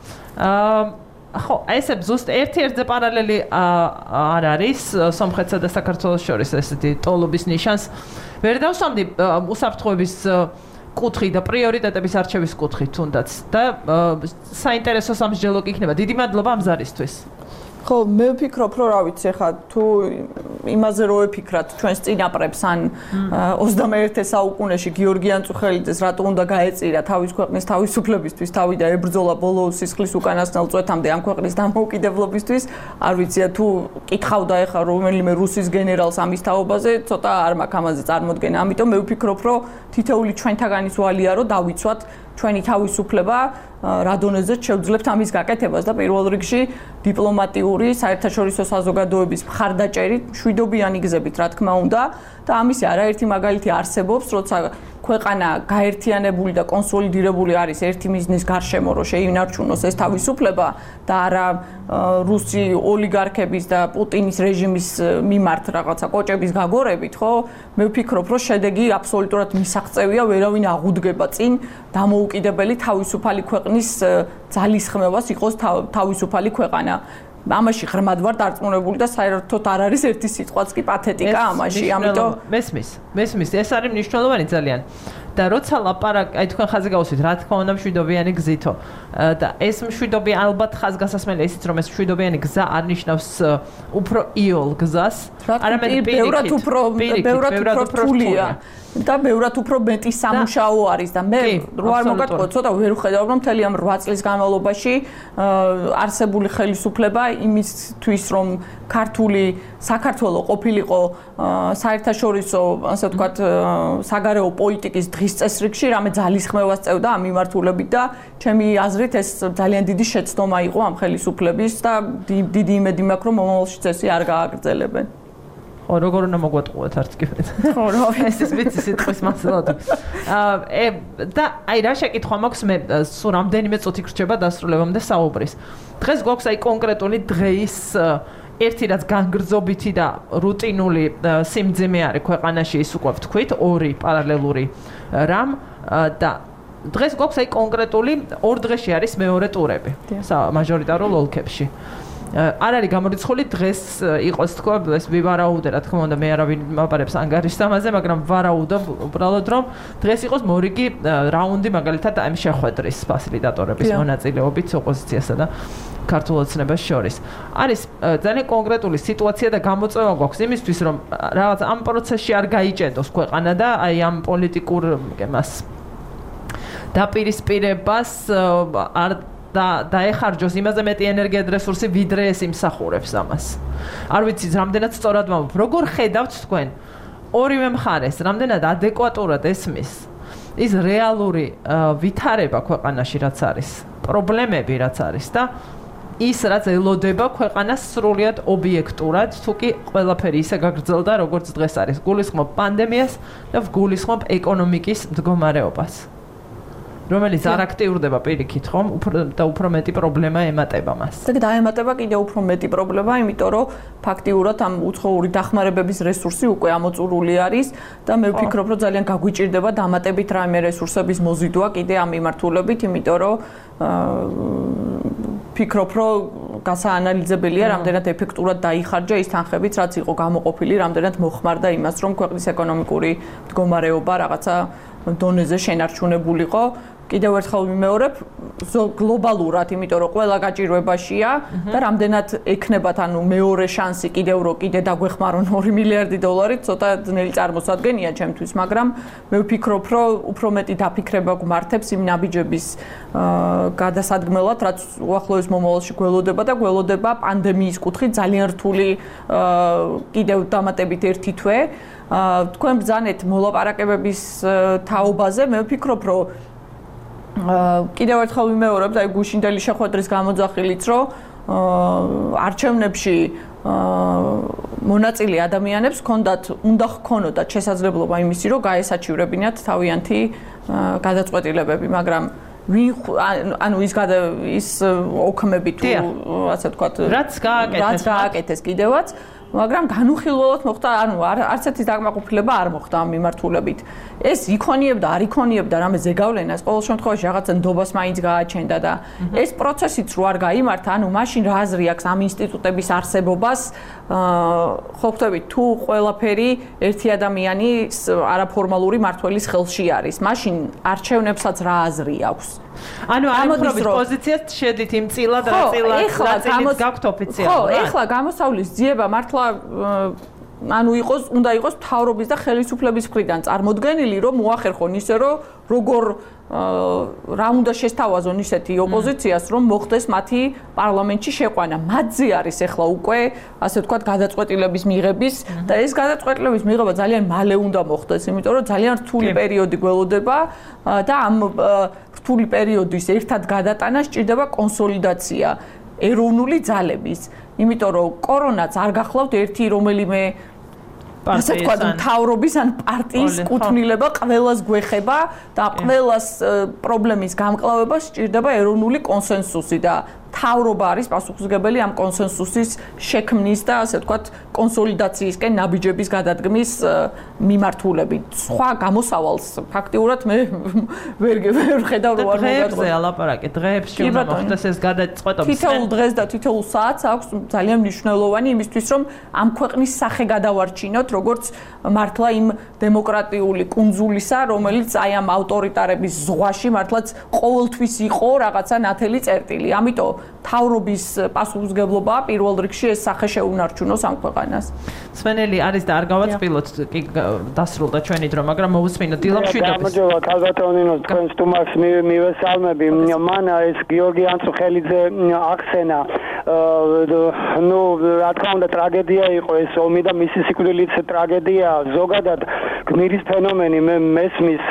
აა ხო, ესე ზუსტ ერთ-ერთზე პარალელი არ არის სომხეთსა და საქართველოს შორის ესეთი ტოლობის ნიშანს. ვერ დავსვამდი უსაფრთხოების კუთხით და პრიორიტეტების არჩევის კუთხით თუნდაც და საინტერესო სამსჯელო იქნება. დიდი მადლობა ამ ზარისთვის. ხო, მე ვფიქრობ, რომ რა ვიცი, ხა თუ იმაზე რო ვფიქრათ ჩვენს წინაპრებს ან ოცდამეერთე საუკუნეში გიორგი ანწუხელიძეს რატო უნდა გაეწირა თავის ქვეყნის თავისუფლებისთვის თავი და ებრძოლა ბოლო სისხლის უკანასკნელ წვეთამდე ამ ქვეყნის დამოუკიდებლობისთვის, არ ვიცია თუ კითხავდა ეხა რომელიმე რუსის გენერალს ამის თაობაზე, ცოტა არ მაქვს ამაზე წარმოდგენა. ამიტომ მე ვფიქრობ, რომ თითოეული ჩვენთაგანის ვალია რომ დავიცვათ ჩვენი თავისუფლება რა დონეზეც შევძლებთ ამის გაკეთებას და პირველ რიგში დიპლომატიური საერთაშორისო საზოგადოების მხარდაჭერით მშვიდობიანი გზებით, რა თქმა უნდა, და ამისი არაერთი მაგალითი არსებობს, როცა ქვეყანა გაერთიანებული და კონსოლიდირებული არის ერთი მიზნის გარშემო, რომ შეინარჩუნოს ეს თავისუფლება და არა რუსი ოლიგარქების და პუტინის რეჟიმის მიმართ რაღაცა კოჭების გაგორებით, ხო? მე ვფიქრობ, რომ შედეგი აბსოლუტურად მისაღწევია, ვერავინ აღუდგება წინ დამოუკიდებელი თავისუფალი ქვეყნის ძალისხმევას იყოს თავისუფალი ქვეყანა. ამაში ღრმად ვარ დარწმუნებული და საერთოდ არ არის ერთი სიტყვაც კი პათეტიკა ამაში, ამიტომ მესმის, მესმის, ეს არის მნიშვნელოვანი ძალიან. და როცა ლაპარაკ, აი თქვენ ხაზი გავუსვით, რა თქმა უნდა მშვიდობიანი გზითო. და ეს მშვიდობი ალბათ ხაზგასასმელია ისიც რომ ეს მშვიდობიანი გზა არ ნიშნავს უფრო იოლ გზას, არამედ ბევრად უფრო ბევრად უფრო რთულია. და ბევრად უფრო მეტი სამუშაო არის და მე რო არ მოგატყო ცოტა ვერ ვხედავ რომ მთელი ამ რვა წლის განმავლობაში არსებული ხელისუფლება იმისთვის რომ ქართული საქართველო ყოფილიყო საერთაშორისო ასე ვთქვათ საგარეო პოლიტიკის დღის წესრიგში რამე ძალისხმევას წევდა ამ მიმართულებით და ჩემი აზრით ეს ძალიან დიდი შეცდომა იყო ამ ხელისუფლების და დიდი იმედი მაქვს რომ მომავალშიც ესე არ გააგრძელებენ. ხო, როგორ უნდა მოგვატყუოთ არც კი მე. ხო, რა ეს ის ვიცი სიტყვის მასალა. აა და აი რა შეკითხვა მაქვს მე სულ რამდენიმე წუთი გრჩება დასრულებამდე საუბრის. დღეს გვაქვს აი კონკრეტული დღეის ერთი რაც განგრძობითი და რუტინული სიმძიმე არის ქვეყანაში ის უკვე ვთქვით, ორი პარალელური რამ და დღეს გვაქვს აი კონკრეტული ორ დღეში არის მეორე ტურები მაჟორიტარულ ოლქებში. არ არის გამორიცხული დღეს იყოს თქვა ეს ვივარაუდე რა თქმა უნდა მე არავინ მაპარებს ანგარიშს ამაზე მაგრამ ვარაუდობ უბრალოდ რომ დღეს იყოს მორიგი რაუნდი მაგალითად ამ შეხვედრის ფასილიტატორების მონაწილეობით ოპოზიციასა და ქართულ ოცნებას შორის. არის ძალიან კონკრეტული სიტუაცია და გამოწვევა გვაქვს იმისთვის რომ რაღაც ამ პროცესში არ გაიჭედოს ქვეყანა და აი ამ პოლიტიკურ მას დაპირისპირებას არ და დაეხარჯოს იმაზე მეტი ენერგია და რესურსი ვიდრე ეს იმსახურებს ამას. არ ვიცი რამდენად სწორად ვამბობ. როგორ ხედავთ თქვენ ორივე მხარეს რამდენად ადეკვატურად ესმის ის რეალური ვითარება ქვეყანაში რაც არის, პრობლემები რაც არის და ის რაც ელოდება ქვეყანას სრულიად ობიექტურად, თუ კი ყველაფერი ისე გაგრძელდა როგორც დღეს არის. გულისხმობ პანდემიას და გულისხმობ ეკონომიკის მდგომარეობას. რომელიც არ აქტიურდება პირიქით, ხომ? და უფრო მეტი პრობლემა ემატება მას. და დაემატება კიდევ უფრო მეტი პრობლემა, იმიტომ რომ ფაქტიურად ამ უცხოური დახმარებების რესურსი უკვე ამოწურული არის და მე ვფიქრობ, რომ ძალიან გაგვიჭირდება დამატებით რაიმე რესურსების მოზიდვა კიდე ამ მიმართულებით, იმიტომ რომ ვფიქრობ, რომ გასაანალიზებელია, რამდენად ეფექტურად დაიხარჯა ის თანხებიც, რაც იყო გამოყოფილი, რამდენად მოხმარდა იმას, რომ ქვეყნის ეკონომიკური მდგომარეობა რაღაცა დონეზე შენარჩუნებულიყო. კიდევ ერთხელ ვიმეორებ, გლობალურად, იმიტომ რომ ყველა გაჭირვებაშია და რამდენად ექნებათ ანუ მეორე შანსი კიდევ რო კიდე დაგვეხმარონ ორი მილიარდი დოლარი, ცოტა ძნელი წარმოსადგენია ჩემთვის, მაგრამ მე ვფიქრობ, რომ უფრო მეტი დაფიქრება გვმართებს იმ ნაბიჯების გადასადგმელად, რაც უახლოეს მომავალში გველოდება და გველოდება პანდემიის კუთხით ძალიან რთული კიდევ დამატებით ერთი თვე. თქვენ ბრძანეთ მოლაპარაკებების თაობაზე, მე ვფიქრობ, რომ კიდევ ერთხელ ვიმეორებ, აი გუშინდელი შეხვედრის გამოძახილიც, რომ არჩევნებში მონაწილე ადამიანებს ჰქონდათ, უნდა ჰქონოდათ შესაძლებლობა იმისი, რომ გაესაჩივრებინათ თავიანთი გადაწყვეტილებები, მაგრამ ვინ ანუ ის ის ოქმები თუ ასე ვთქვათ, რაც გააკეთეს, რაც გააკეთეს კიდევაც მაგრამ განუხილველად მოხდა, ანუ არც ერთი დაკმაყოფილება არ მოხდა ამ მიმართულებით. ეს იქონიებდა, არ იქონიებდა რამე ზეგავლენას, ყოველ შემთხვევაში რაღაცა ნდობას მაინც გააჩენდა და ეს პროცესიც რო არ გაიმართა, ანუ მაშინ რა აზრი აქვს ამ ინსტიტუტების არსებობას, ხო ხვდებით, თუ ყველაფერი ერთი ადამიანის არაფორმალური მმართველის ხელში არის, მაშინ არჩევნებსაც რა აზრი აქვს? ანუ ამოდროებით პოზიციას შედით იმ წილად რა წილად რა წილით გაქვთ ოფიციალურად. ხო, ეხლა გამოსავლის ძიება მართლა ანუ იყოს, უნდა იყოს მთავრობის და ხელისუფლების მხრიდან წარმოდგენილი, რომ მოახერხონ ისე, რომ როგორ რა უნდა შესთავაზონ ისეთი ოპოზიციას, რომ მოხდეს მათი პარლამენტში შეყვანა. მათზე არის ეხლა უკვე, ასე ვთქვათ, გადაწყვეტილების მიღების და ეს გადაწყვეტილების მიღება ძალიან მალე უნდა მოხდეს, იმიტომ რომ ძალიან რთული პერიოდი გველოდება და ამ რთული პერიოდის ერთად გადატანა სჭირდება კონსოლიდაცია ეროვნული ძალების. იმიტომ რომ კორონაც არ გახლავთ ერთი რომელიმე ასე ვთქვათ, მთავრობის ან პარტიის კუთვნილება ყველას გვეხება და ყველას პრობლემის გამკლავება სჭირდება ეროვნული კონსენსუსი და მთავრობა არის პასუხისმგებელი ამ კონსენსუსის შექმნის და ასე ვთქვათ კონსოლიდაციისკენ ნაბიჯების გადადგმის მიმართულებით. სხვა გამოსავალს ფაქტიურად მე ვერ ვერ ხედავ რო არ მოგატყო. დღეებზე ალაპარაკე, დღეებში უნდა მოხდეს ეს გადაწყვეტა. თითოეულ დღეს და თითოეულ საათს აქვს ძალიან მნიშვნელოვანი იმისთვის, რომ ამ ქვეყნის სახე გადავარჩინოთ, როგორც მართლა იმ დემოკრატიული კუნძულისა, რომელიც აი ამ ავტორიტარების ზღვაში მართლაც ყოველთვის იყო რაღაცა ნათელი წერტილი. ამიტომ მთავრობის პასუხისმგებლობაა პირველ რიგში ეს სახე შეუნარჩუნოს ამ ქვეყანას. სვენელი არის და არ გავაწყვილოთ კი დასრულდა ჩვენი დრო, მაგრამ მოусმინოთ დილამშვიდობის. გამარჯობა, ქალბატონინო, თქვენ სტუმარს მივესალმები. მან ეს გიორგი ანწუხელიძე ახსენა ну, რა თქმა უნდა, ტრაგედია იყო ეს ომი და მისი სიკვდილიც ტრაგედია. ზოგადად გმირის ფენომენი მე მესმის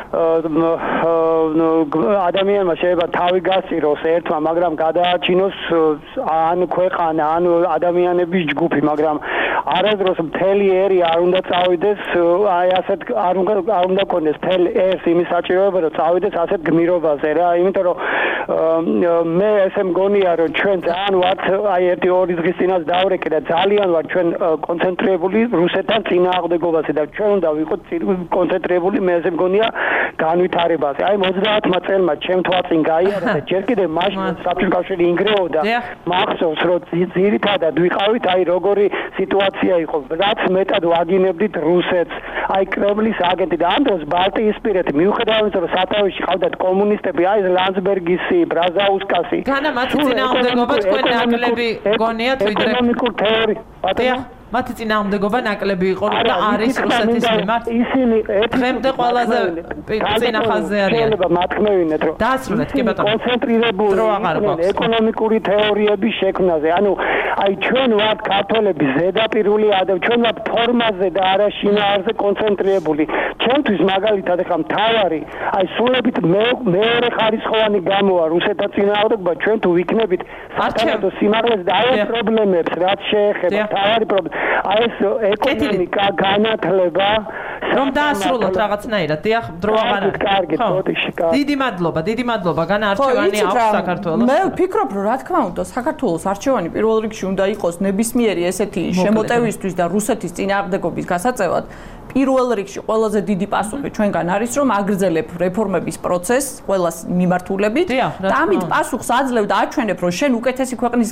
ადამიანმა შეიძლება თავი გასწიროს ერთმა, მაგრამ გადააჩინოს ან ქვეყანა, ან ადამიანების ჯგუფი, მაგრამ არასდროს მთელი ერი არ უნდა წავიდეს, აი ასეთ არ უნდა არ უნდა კონდეს მთელი ერს იმის საჭიროება, რომ წავიდეს ასეთ გმირობაზე რა, იმიტომ რომ მე ესე მგონია, რომ ჩვენ ძალიან ვართ, აი ერთი ორი დღის წინაც დავრეკე და ძალიან ვართ ჩვენ კონცენტრირებული რუსეთთან წინააღმდეგობაზე და ჩვენ უნდა ვიყოთ კონცენტრირებული, მე ესე მგონია განვითარებაზე. აი ოცდაათმა წელმა ჩემ თვალწინ გაიარა და ჯერ კიდევ მაშინ საბჭოთა კავშირი ინგრეოდა. მახსოვს რომ ძირითადად ვიყავით აი როგორი სიტუაცია იყო. რაც მეტად ვაგინებდით რუსეთს, აი კრემლის აგენტი და ამ დროს ბალტიისპირეთი მიუხედავად რომ სათავეში ყავდათ კომუნისტები, აი ლანდსბერგისი, ბრაზაუსკასი. განა მათი წინააღმდეგობა თქვენ ნაკლები გონიათ ვიდრე ეკონომიკურ თეორია. მათი წინააღმდეგობა ნაკლები იყო და არის რუსეთის მიმართ. ისინი დღემდე ყველაზე წინახაზე არიან. მათქმევინეთ რომ დაასრულეთ კი ბატონო. კონცენტრირებული ეკონომიკური თეორიების შექმნაზე. ანუ აი ჩვენ ვართ ქართველები ზედაპირული ადამიანი, ჩვენ ვართ ფორმაზე და არა შინაარზე კონცენტრირებული. ჩვენთვის მაგალითად ახლა მთავარი აი სულებით მეორე ხარისხოვანი გამოვა რუსეთთან წინააღმდეგობა, ჩვენ თუ ვიქნებით საერთოდ სიმაღლეზე და აი პრობლემებს რაც შეეხება მთავარი პრობლემა აი ეს ეკონომიკა განათლება რომ დაასრულოთ რაღაცნაირად დიახ დრო აღარ არის დიდი მადლობა დიდი მადლობა განა არჩევანი აქვს საქართველოს მე ვფიქრობ რომ რა თქმა უნდა საქართველოს არჩევანი პირველ რიგში უნდა იყოს ნებისმიერი ესეთი შემოტევისთვის და რუსეთის წინააღმდეგობის გასაწევად პირველ რიგში ყველაზე დიდი პასუხი ჩვენგან არის რომ აგრძელებ რეფორმების პროცესს ყველას მიმართულებით და ამით პასუხს აძლევ და აჩვენებ რომ შენ უკეთესი ქვეყნის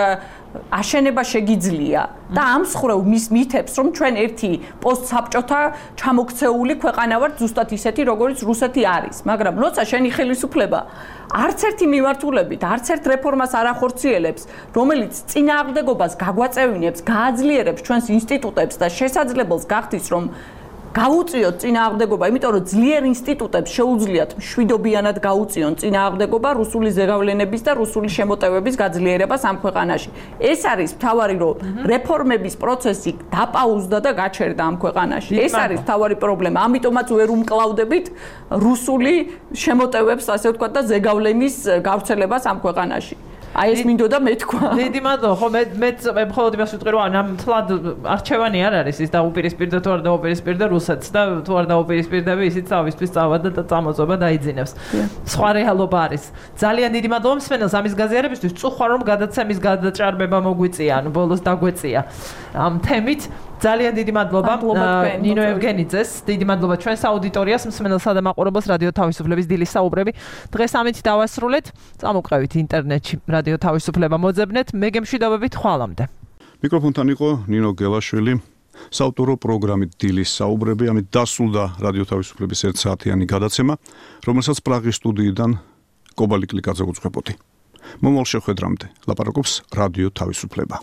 აშენება შეგიძლია და ამ სხრევ მის მითებს რომ ჩვენ ერთი პოსტსაბჭოთა ჩამოქცეული ქვეყანა ვართ ზუსტად ისეთი როგორც რუსეთი არის მაგრამ როცა შენი ხელისუფლება არც ერთი მიმართულებით არც ერთ რეფორმას არ ახორციელებს რომელიც წინააღმდეგობას გაგვაწევინებს გააძლიერებს ჩვენს ინსტიტუტებს და შესაძლებელს გახდის რომ გაუწიოთ წინააღმდეგობა, იმიტომ რომ ძლიერ ინსტიტუტებს შეუძლიათ მშვიდობიანად გაუწიონ წინააღმდეგობა რუსული ზეგავლენების და რუსული შემოტევების გაძლიერებას ამ ქვეყანაში. ეს არის მთავარი რომ რეფორმების პროცესი დაპაუზდა და გაჩერდა ამ ქვეყანაში. ეს არის მთავარი პრობლემა. ამიტომაც ვერ უმკლავდებით რუსული შემოტევებს, ასე ვთქვათ და ზეგავლენის გავრცელებას ამ ქვეყანაში. აი ეს მინდოდა მეთქვა. დიდი მადლობა. ხო მე მე მხოლოდ იმას ვიტყვი რომ ამ თლად არჩევანი არ არის ის და უპირისპირდა თუ არ დაუპირისპირდა რუსეთს და თუ არ დაუპირისპირდები ისიც თავისთვის წავადა და წამოწობა დაიძინებს. სხვა რეალობა არის. ძალიან დიდი მადლობა მსმენელს ამის გაზიარებისთვის. წუხვა რომ გადაცემის გადაჭარბება მოგვიწია, ანუ ბოლოს დაგვეწია ამ თემით. ძალიან დიდი მადლობა ნინო ევგენიძეს. დიდი მადლობა ჩვენს აუდიტორიას, მსმენელსა და მაყურებელს რადიო თავისუფლების დილის საუბრები. დღეს ამით დავასრულეთ. წამოყევით ინტერნეტში რადიო თავისუფლება მოძებნეთ. მე გემშვიდობებით ხვალამდე. მიკროფონთან იყო ნინო გელაშვილი. საავტორო პროგრამით დილის საუბრები. ამით დასრულდა რადიო თავისუფლების ერთ საათიანი გადაცემა, რომელსაც პრაღის სტუდიიდან კობალი კლიკაძე უძღვებოდი. მომავალ შეხვედრამდე ლაპარაკობს რადიო თავისუფლება.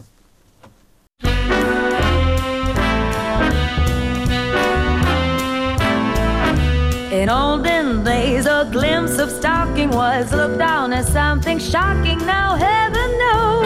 In olden days, a glimpse of stalking was looked down as something shocking. Now heaven knows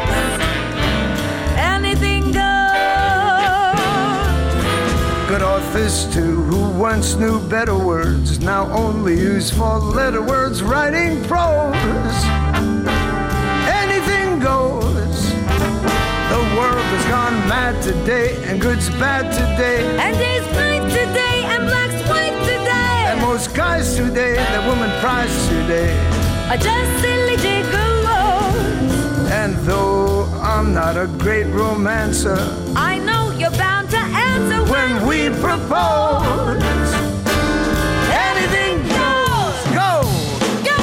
anything goes. Good authors too, who once knew better words, now only use four-letter words writing prose. Anything goes. The world has gone mad today, and good's bad today, and day's night today, and black's white today. And most guys today, the woman prize today, are just silly gigolos. And though I'm not a great romancer, I know you're bound to answer when, when we propose. Anything goes, go, go.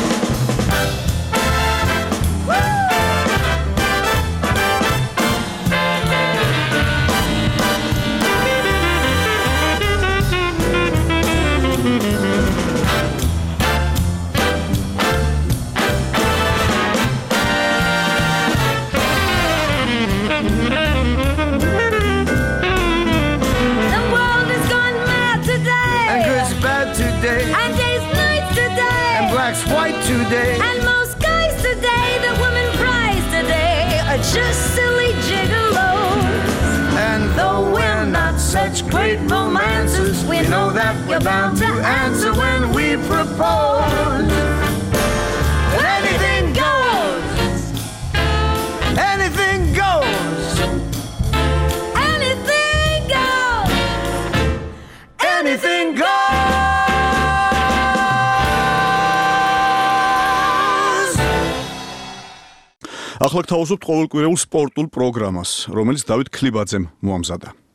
And day's night today, and black's white today, and most guys today, the women prize today, are just silly gigolos. And though we're not such great romancers, we know that we're bound to answer when we propose. Anything goes. Anything goes. Anything goes. Anything goes. ახლა გთავაზობთ ყოველკვირეულ სპორტულ პროგრამას, რომელიც დავით ქლიბაძემ მოამზადა.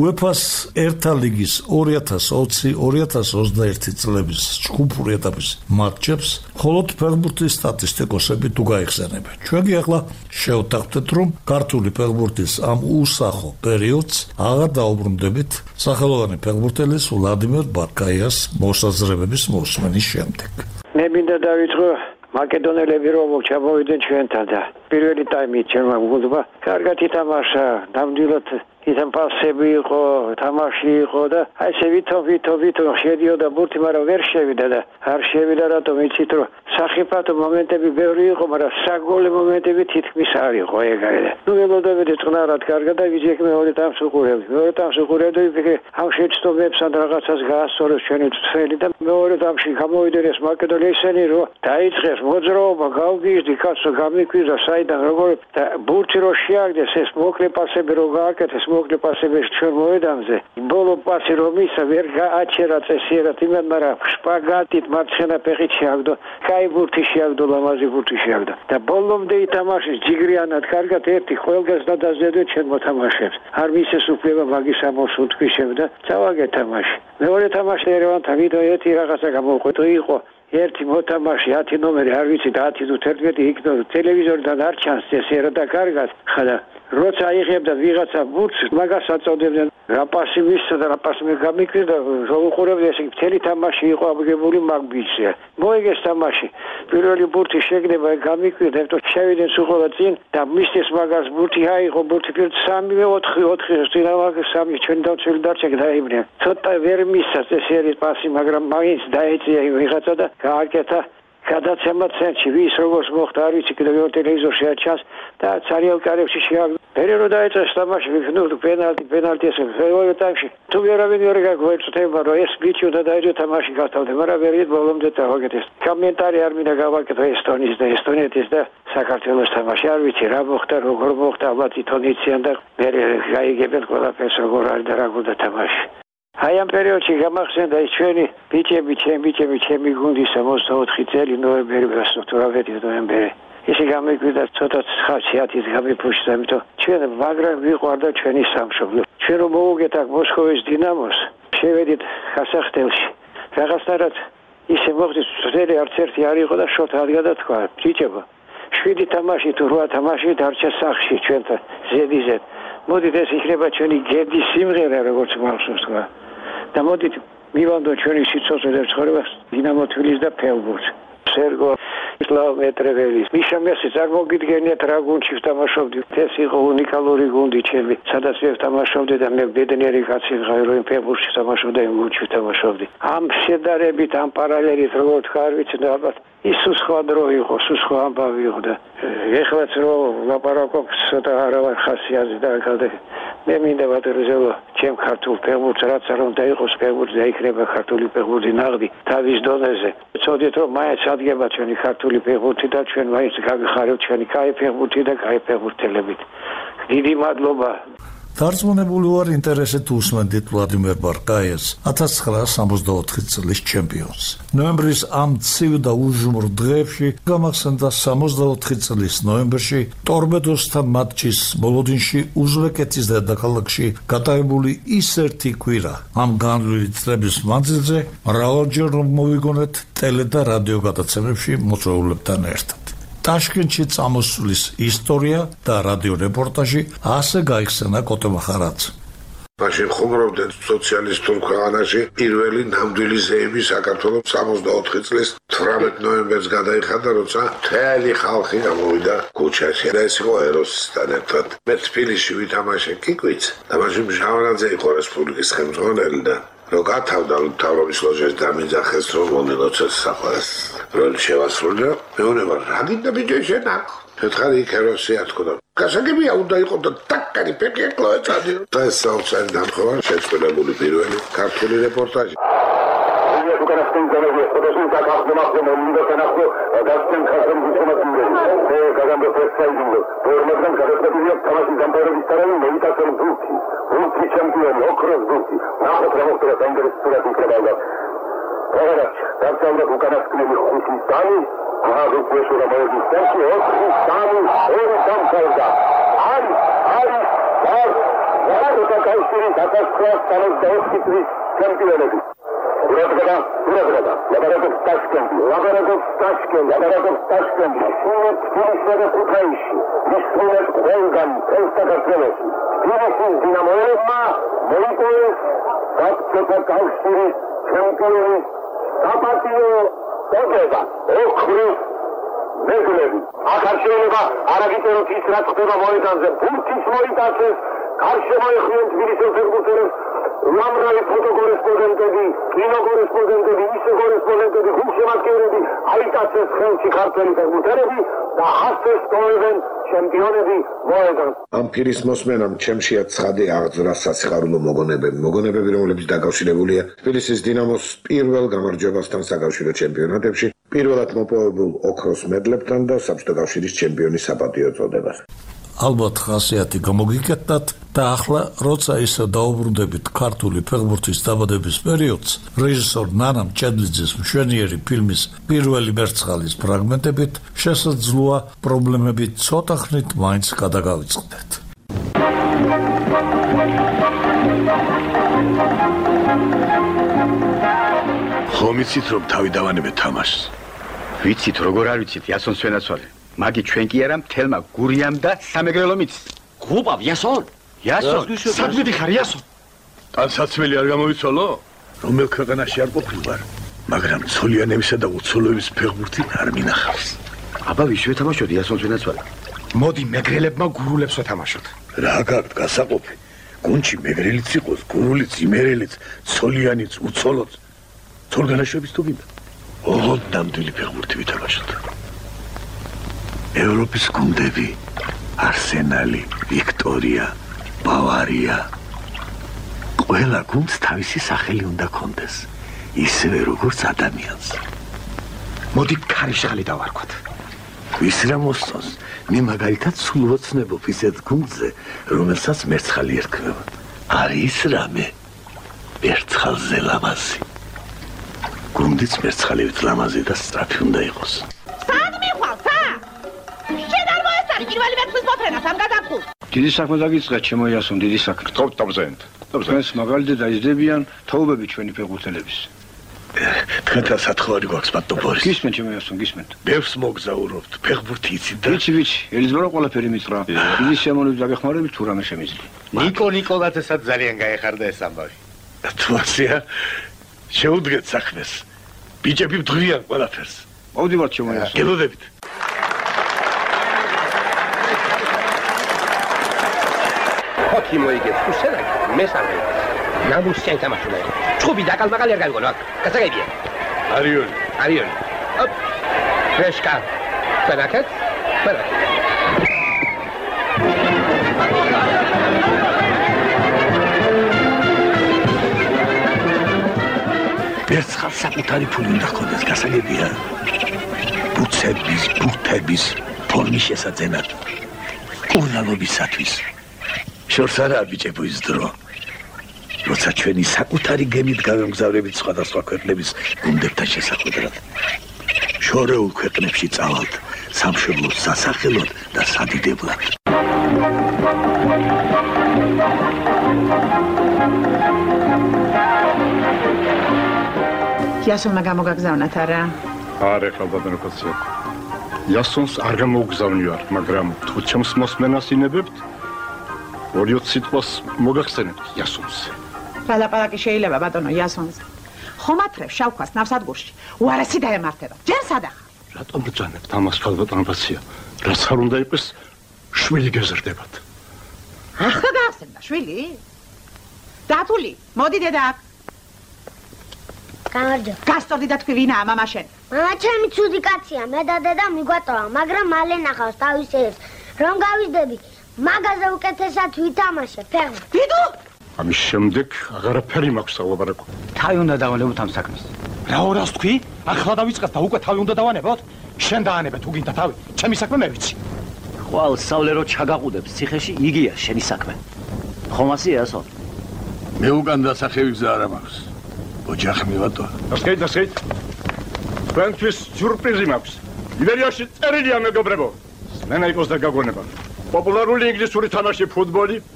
უეფას ერთა ლიგის ორი ათას ოცი ორი ათას ოცდაერთი წლების ჯგუფური ეტაპის მატჩებს მხოლოდ ფეხბურთის სტატისტიკოსები თუ გაიხსენებენ. ჩვენ კი ახლა შევთანხმდეთ, რომ ქართული ფეხბურთის ამ უსახო პერიოდს აღარ დაუბრუნდებით სახელოვანი ფეხბურთელის ვლადიმერ ბარკაიას მოსაზრებების მოსმენის შემდეგ. მე მინდა დავიწყო მაკედონელები რომ ჩამოვიდნენ ჩვენთან და პირველი ტაიმი ჩემმა გუნდმა კარგად ითამაშა, ნამდვილად ისე პასები იყო, თამაში იყო და აი ესე ვითომ ვითომ ვითომ შედიოდა ბურთი, მაგრამ ვერ შევიდა და არ შევიდა, რატომ იცით, რომ სახიფათო მომენტები ბევრი იყო, მაგრამ საგოლე მომენტები თითქმის არ იყო ეგრე. ნუ ველოდებით წყნარად კარგად და ვიზიეკ მეორე ტამს უყურებდი. მეორე ტამს უყურებდი, ვიფიქრე, ამ შეცდომებს ან რაღაცას გაასწორებს ჩვენი წელი და მეორე ტამში გამოვიდნენ ეს მაკედონია ისენი, რომ დაიწყეს მოძრაობა, გავგიჟდი, კაცო გამიკვირდა საიდან როგორ და ბურთი რო შეაგდეს, ეს მოკლე პასები რო გააკეთეს მოკლე პასები ჩვენ მოედანზე. ბოლო პასი რომ ისა ვერ გააჩერა წესიერად იმედ, მაგრამ შპაგატით მარცხენა ფეხით შეაგდო, კაი ბურთი შეაგდო, ლამაზი ბურთი შეაგდო. და ბოლომდე ითამაშეს ჯიგრიანად, კარგად ერთი ყველგას დადაზედვე ჩვენ მოთამაშეებს. არ მისეს უფლება მაგის ამოს უთქვისებ და წავაგე თამაში. მეორე თამაში ერევანთან ვიდო ერთი რაღაცა გამოვყვეტო იყო. ერთი მოთამაში ათი ნომერი არ ვიცი და ათი თუ თერთმეტი იქნო ტელევიზორიდან არ ჩანს წესიერად და კარგად. ხოდა როცა აიღებდა ვიღაცა ბურთს, მაგას აწოდებდნენ რა პასი მისცა და რა პასი მე გამიკვირდა, უყურებდი ესე მთელი თამაში იყო აღებული მაგ ბიჭზე. მოიგეს თამაში. პირველი ბურთი შეგნება გამიკვირდა, ერთო შევიდნენ სულ წინ და მისცეს მაგას ბურთი აიღო, ბურთი პირველ სამი ოთხი ოთხი წინავაგე სამი ჩვენი დავწელი დარჩა დაიბრუნე. ცოტა ვერ მისცა წესიერი პასი, მაგრამ მაინც დაეწია ვიღაცა და გააკეთა გადაცემა ცენტრში ვის როგორც მოხდა არ ვიცი, კიდევ ერთ ტელევიზორში აჩანს და ცარიელ კარებში შეაგდო. მერე რო დაეწეს თამაში, ვიქნულ პენალტი, პენალტი ესე მეორე ტაიმში. თუ ვერავინ ვერ გაგვეწოდება, რომ ეს ბიჭი უნდა დაეჯო თამაში გასთავდა, მაგრამ ვერით ბოლომდე დავაკეთეს. კომენტარი არ მინდა გავაკეთო ესტონიის და ესტონეთის და საქართველოს თამაში. არ ვიცი რა მოხდა, როგორ მოხდა, ალბათ თვითონ იციან და მერე გაიგებენ ყველაფერს როგორ არის და რა გუნდა თამაში. აი ამ პერიოდში გამახსენდა ის ჩვენი ბიჭები, ჩემი ბიჭები, ჩემი გუნდის სამოცდაოთხი წელი ნოემბერი, გასწორებდი ნოემბერი. ისე გამიკვირდა ცოტა ხასიათის გამიფუშდა, ამიტომ ჩვენ მაგრამ ვიყვარდა ჩვენი სამშობლო. ჩვენ რომ მოვუგეთ აქ მოსკოვის დინამოს, შევედით ხასახტელში. რაღაცნაირად ისე მოხდა, წელი არც ერთი არ იყო და შოთა გადათქვა. ბიჭებო, შვიდი თამაში თუ რვა თამაში დარჩა სახში ჩვენთან ზედიზედ. მოდით ეს იქნება ჩვენი გერდის სიმღერა, როგორც მახსოვს თქვა. და მოდით მივანდო ჩვენი სიცოცხლე და ცხოვრებას დინამო თბილისს და ფეხბურთს. სერგო სლავ მეტრეველის მიშა მესი წარმოგიდგენიათ რა გუნდში ვთამაშობდი. ეს იყო უნიკალური გუნდი ჩემი, სადაც მე ვთამაშობდი და მე ბედნიერი კაცი ვიყავი, რომ ფეხბურთში ვთამაშობდი და იმ გუნდში ვთამაშობდი. ამ შედარებით, ამ პარალელით როგორ თქვა არ ვიცი და ალბათ ის სხვა დრო იყო, სხვა ამბავი იყო და ეხლაც რომ ლაპარაკობ ცოტა არავარ ხასიათზე და გადე მე მინდა ვატერზელო ჩემ ქართულ ფეხბურთს, რაც არ უნდა იყოს ფეხბურთი და იქნება ქართული ფეხბურთი ნაღდი თავის დონეზე. წოდით რომ მაინც ადგება ჩვენი ქართული ფეხბურთი და ჩვენ მაინც გაგიხარებთ ჩვენი კაი ფეხბურთი და კაი ფეხბურთელებით. დიდი მადლობა. დარწმუნებული ვარ, ინტერესით უსმენდით ვლადიმერ ბარკაიას, ათას ცხრაასი სამოცდაოთხი წლის ჩემპიონს. ნოემბრის ამ ცივ და უჟმურ დღეებში გამახსენდა სამოცდაოთხი წლის ნოემბერში ტორპედოსთან მატჩის მოლოდინში უზბეკეთის დედაქალაქში გატარებული ის ერთი კვირა. ამ განვლილი წლების მანძილზე მრავალჯერ მოვიგონეთ ტელე და რადიო გადაცემებში მოწვეულებთან ერთად. ტაშკენტში წამოსვლის ისტორია და რადიო რეპორტაჟი ასე გაიხსენა კოტემახარაც. მაშინ ხუმრობდნენ სოციალისტურ ქვეყანაში პირველი ნამდვილი ზეიმი საქართველოს სამოცდაოთხი წლის თვრამეტ ნოემბერს გადაიხადა, როცა მთელი ხალხი გამოვიდა ქუჩაში და ეს იყო ეროსთან ერთად. მე თბილისში ვითამაშე კიკვიც და მაშინ ჟავრაძე იყო რესპუბლიკის ხელმძღვანელი და რო გათავდა თავრობის ლოჟეს დამიძახეს რომ მონილოცეს საყვარს როლი შევასრულე, მეუბნება რა გინდა ბიჭო შენ აქ? ერთხელ იქ ეროსია თქო. გასაგებია უნდა იყო და ტაკარი პეკი ეკლო ეწადიო. და ეს საოცარი დამხმარე შეწყვილებული პირველი ქართული რეპორტაჟი. უკანასკენ გალავე ხოდოსინ დაკახდომახდო მომინდა თანახდო დასკენ ხასენ გიტომატინგე. ე გაგამდე ფესტალიო. ფორმატგან გადაწყვეტილია თამაშის დამყარების თარიღი მოიტაცენ ბურთი. ბურთი ჩემპიონი ოქროს ბურთი. ნახოთ რა მოხდა საინტერესოა იქნება. Ora, davçanda უკანასკნელი ხუთი სტანი, აღარ უყურესურა მოდის და ოთხი სტანი, ორი დამხარდა. არის, არის, არის რატო კავშირის ათასქვას სამოცდაოთხი წლის ჩემპიონები. ურადღება, ურადღება, ლაბარაკობს ტაშკენტი, ლაბარაკობს ტაშკენტი, ლაბარაკობს ტაშკენტი. სულ თბილისსა და ქუთაისში, მისწრებთ ყველგან მთელ საქართველოში. თბილისის დინამოელებმა მოიპოვეს საბჭოთა კავშირის ჩემპიონის საპატიო წოდება. ოქროს მედლები. ახალ შეიძლება არაგიწეროთ ის რაც ხდება მოედანზე. ბურთის მოიტაცეს, გარშემო ეხიან თბილისის ფეხბურთელებს. უამრავი ფოტოკორესპონდენტები, კინოკორესპონდენტები, ისე კორესპონდენტები, გულშემატკივრები აიტაცეს ხელში ქართველი ფეხბურთელები და ასე სტოვებენ ჩემპიონები მოედანს. ამ პირის მოსმენამ ჩემშია ცხადი აღძრა სასიხარულო მოგონებები, მოგონებები, რომლებიც დაკავშირებულია თბილისის დინამოს პირველ გამარჯვებასთან საკავშირო ჩემპიონატებში, პირველად მოპოვებულ ოქროს მედლებთან და საბჭოთა კავშირის ჩემპიონის საპატიო წოდებას. ალბათ ხასიათი გამოგიკეთდათ და ახლა როცა ისე დაუბრუნდებით ქართული ფეხბურთის დაბადების პერიოდს, რეჟისორ ნანა მჭედლიძის მშვენიერი ფილმის პირველი მერცხალის ფრაგმენტებით შესაძლოა პრობლემები ცოტა ხნით მაინც გადაგავიწყდეთ. ხომ იცით რომ თავი დავანებეთ თამაშს? ვიცით როგორ არ ვიცით იასონს ვენაცვალე. მაგი ჩვენ კი არა მთელმა გურიამ და სამეგრელო მიც. გუპავ იასონ? იასონ, სადმე დიხარ იასონ? ტანსაცმელი არ გამოვიცვალო? რომელ ქვეყანაში არ ყოფილ ვარ, მაგრამ ცოლიანებისა და უცოლოების ფეხბურთი არ მინახავს. აბა ვის ვეთამაშოთ იასონს ვენაცვალე? მოდი მეგრელებმა გურულებს ვეთამაშოთ. რა გაქვთ გასაყოფი? გუნჩი მეგრელიც იყოს, გურულიც, იმერელიც, ცოლიანიც, უცოლოც. ცოლგანაშვების თუ გინდა? ოღონდ ნამდვილი ფეხბურთი ვითამაშოთ. ევროპის გუნდები, არსენალი, ვიქტორია, ბავარია. ყველა გუნდს თავისი სახელი უნდა ქონდეს, ისევე როგორც ადამიანს. მოდი ქარიშხალი დავარქვათ. ვის რა მოსწონს, მე მაგალითად სულ ვოცნებობ ისეთ გუნდზე, რომელსაც მერცხალი ერქმევა. არის რამე მერცხალზე ლამაზი. გუნდიც მერცხალივით ლამაზი და სწრაფი უნდა იყოს. პირველი მეთხრის მოფრენას ამ გადაფხულს. დიდი საქმე დაგიწყეთ, ჩემო იასონ, დიდი საქმე. გთხოვთ დავზენთ. თქვენს მაგალითად დაიზრდებიან თაობები ჩვენი ფეხბურთელების. თქვენთან სათხოვარი გვაქვს ბატონო ბორის. გისმენთ, ჩემო იასონ, გისმენთ. ბევრს მოგზაურობთ, ფეხბურთი იცით და ვიცი, ვიცი, ელიზბარო ყველაფერი მითხრა. დიდი შემონებით დაგეხმარებით თუ რამე შემიძლია. ნიკო ნიკოლაძესაც ძალიან გაეხარდა ეს ამბავი. თუ ასეა, შეუდგეთ საქმეს. ბიჭები მძღვიან ყველაფერს. მოვდივართ, ჩემო იასონ. გელოდებით. ხოთი მოიგებს თუ შენაგ მესამე ნამუსი თამაშია ჩხუბი და კალმაკალი არ გავიგონო გასაგებია არიონი არიონი ოპ ფრეშკა ფერაკეთ ფერაკეთ ერთხელ საკუთარი ფული უნდა ქონდეს გასაგებია ბუცების ბუთების ფორმის შესაძენად კურნალობისათვის შორს არაა ბიჭებო ის დრო. როცა ჩვენი საკუთარი გემით გავემგზავრებით სხვადასხვა ქვეყნების გუნდებთან შესახვედრად. შორეულ ქვეყნებში წავალთ სამშობლოს სასახელოდ და სადიდებლად. იასონმა გამოგაგზავნათ არა? არა, ხა ბატონო კაცია. იასონს არ გამოგზავნიარ, მაგრამ თუ ჩემს მოსმენას ინებებთ, ორიოთ სიტყვას მოგახსენებთ იასონს. რა ლაპარაკი შეიძლება ბატონო იასონზე? ხომათრებს შავქვას ნავსადგურში უარესი დაემართება. ჯერ სადახარ? რატომ ბრძანებთ ამას ქალბატონო კაცია? რაც არ უნდა იყოს, შვილი გეზრდებათ. ახლა გაახსენდა შვილი? დათული, მოდი დედა აქ. გამარჯობა. გასწორდი და თქვი ვინაა მამა შენ? მამა ჩემი ცუდი კაცია, მე და დედა მიგვატოვა, მაგრამ მალე ნახავს თავის ერს. რომ გავიზდები, მაგაზე უკეთესად ვითამაშე ფეხბურთს. ვიდო? ამის შემდეგ აღარაფერი მაქვს სალაპარაკო. თავი უნდა დავანებოთ ამ საქმეს. რა ორას თქვი? ახლა დავიწყებ და უკვე თავი უნდა დავანებოთ? შენ დაანებე თუ გინდა თავი. ჩემი საქმე მე ვიცი. ხვალ სავლერო ჩაგაყუდებს ციხეში იგია შენი საქმე. ხომ ასეა ასო? მე უკან დასახევი გზა არ მაქვს. ოჯახი მივატო. დასკეთ, დასკეთ. თქვენთვის სიურპრიზი მაქვს. იბერიაში წერილია მეგობრებო. სმენა იყოს და გაგონება. პოპულარული ინგლისური თამაში ფუტბოლი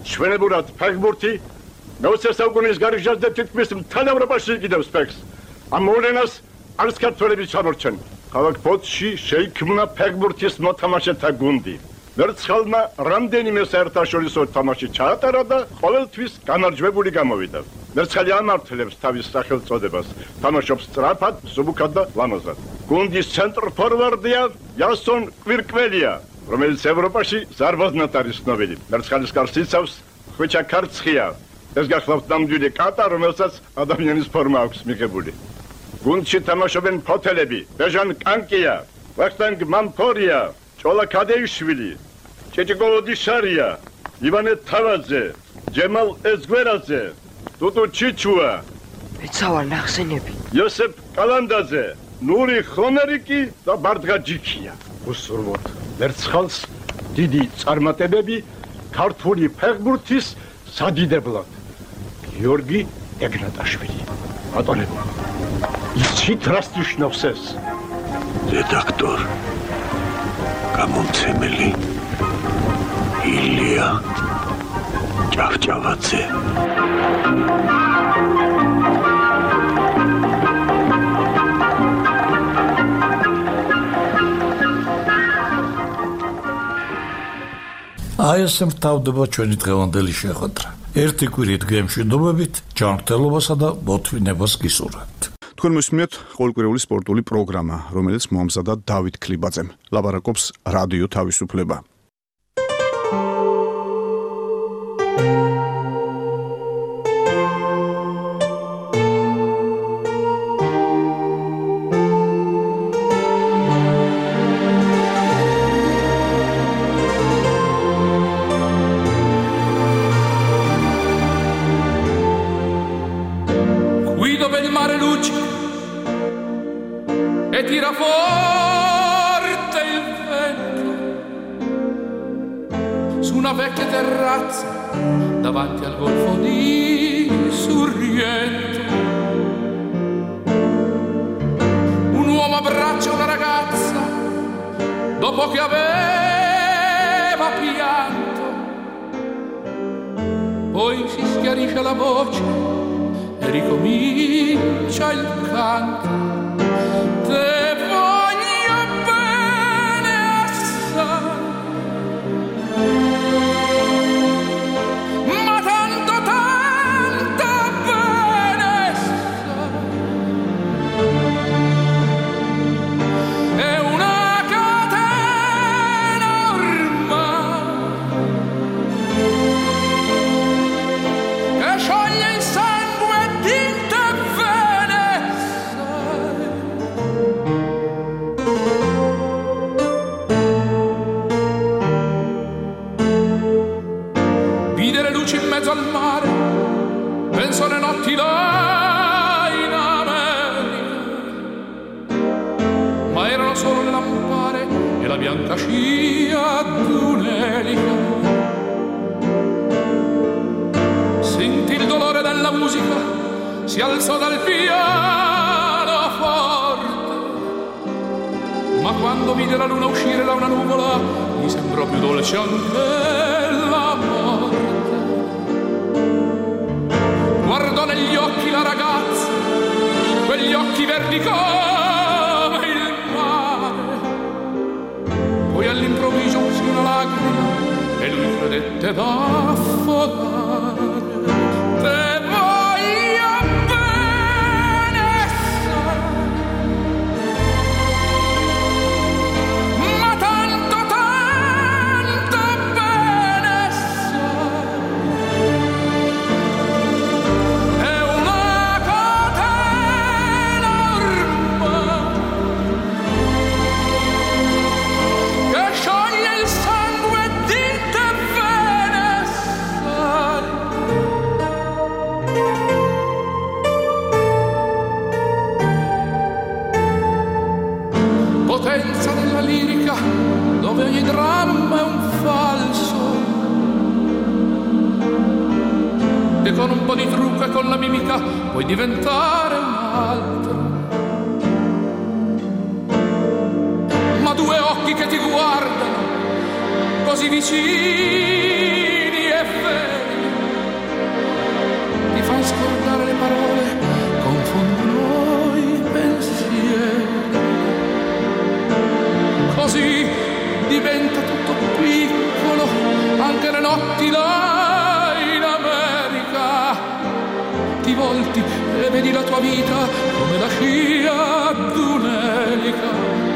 ჩვენებურად ფეხბურთი მეოცე საუკუნის გარიგჟაზე თითქმის მთელ ევროპაში იყიდებს ფეხს. ამ მოვლენას არც ქართველები ჩამორჩენ. ქალაქ ფოთში შეიქმნა ფეხბურთის მოთამაშეთა გუნდი. მერცხალმა რამდენიმე საერთაშორისო თამაში ჩაატარა და ყოველთვის გამარჯვებული გამოვიდა. მერცხალი ამართლებს თავის სახელწოდებას, თამაშობს სწრაფად, მსუბუქად და ლამაზად. გუნდის ცენტრფორვარდია იასონ კვირკველია, რომელიც ევროპაში ზარბაზნად არის ცნობილი. მერცხალის გარს იცავს ხვიჩა ქარცხია. ეს გახლავთ ნამდვილი კატა, რომელსაც ადამიანის ფორმა აქვს მიღებული. გუნდში თამაშობენ ფოთელები, ბეჟან კანკია, ვახტანგ მამფორია, ჭოლა ქადეიშვილი, ჭეჭიკოლო დიშარია, ივანე თავაძე, ჯემალ ეზგვერაძე, დუდუ ჩიჩუა, მეცავარ ნახსენები, იოსებ კალანდაძე, ნური ხონერიკი და ბარდგა ჯიქია. უსურვოთ მერცხალს დიდი წარმატებები ქართული ფეხბურთის სადიდებლად. გიორგი ეგნატაშვილი. ბატონებო, იცით რას ნიშნავს ეს? რედაქტორ, გამომცემელი ილია ჭავჭავაძე. აი ეს მთავრდება ჩვენი დღევანდელი შეხვედრა. ერთი კვირით გემშვიდობებით, ჯანმრთელობასა და მოთმინებას გისურვებთ. თქვენ მოსმენთ ყოველკვირეული სპორტული პროგრამა, რომელიც მომზადა დავით ქლიბაძემ. ლაპარაკობს რადიო თავისუფლება. Davanti al golfo di Sorrento un uomo abbraccia una ragazza dopo che aveva pianto, poi si schiarisce la voce e ricomincia il canto. Te voglio bene assai, al mare, penso alle notti là in America, ma erano solo le lampare e la bianca scia d'un'elica. Sentì il dolore della musica, si alzò dal piano forte, ma quando vide la luna uscire da una nuvola, gli sembrò più dolce anche la morte. Guardò negli occhi la ragazza, quegli occhi verdi come il mare, poi all'improvviso uscì una lacrima e lui credette d'affogare. Te voglio bene assai, ma tanto tanto bene assai. Potenza della lirica, dove ogni dramma è un falso, e con un po' di trucco e con la mimica puoi diventare un altro. Ma due occhi che ti guardano così vicini e feri, come la scia d'un'elica.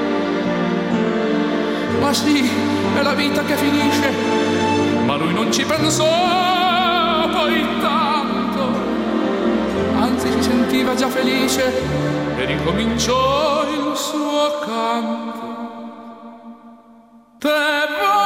Ma sì, è la vita che finisce, ma lui non ci pensò poi tanto, anzi si sentiva già felice e ricominciò il suo canto. Te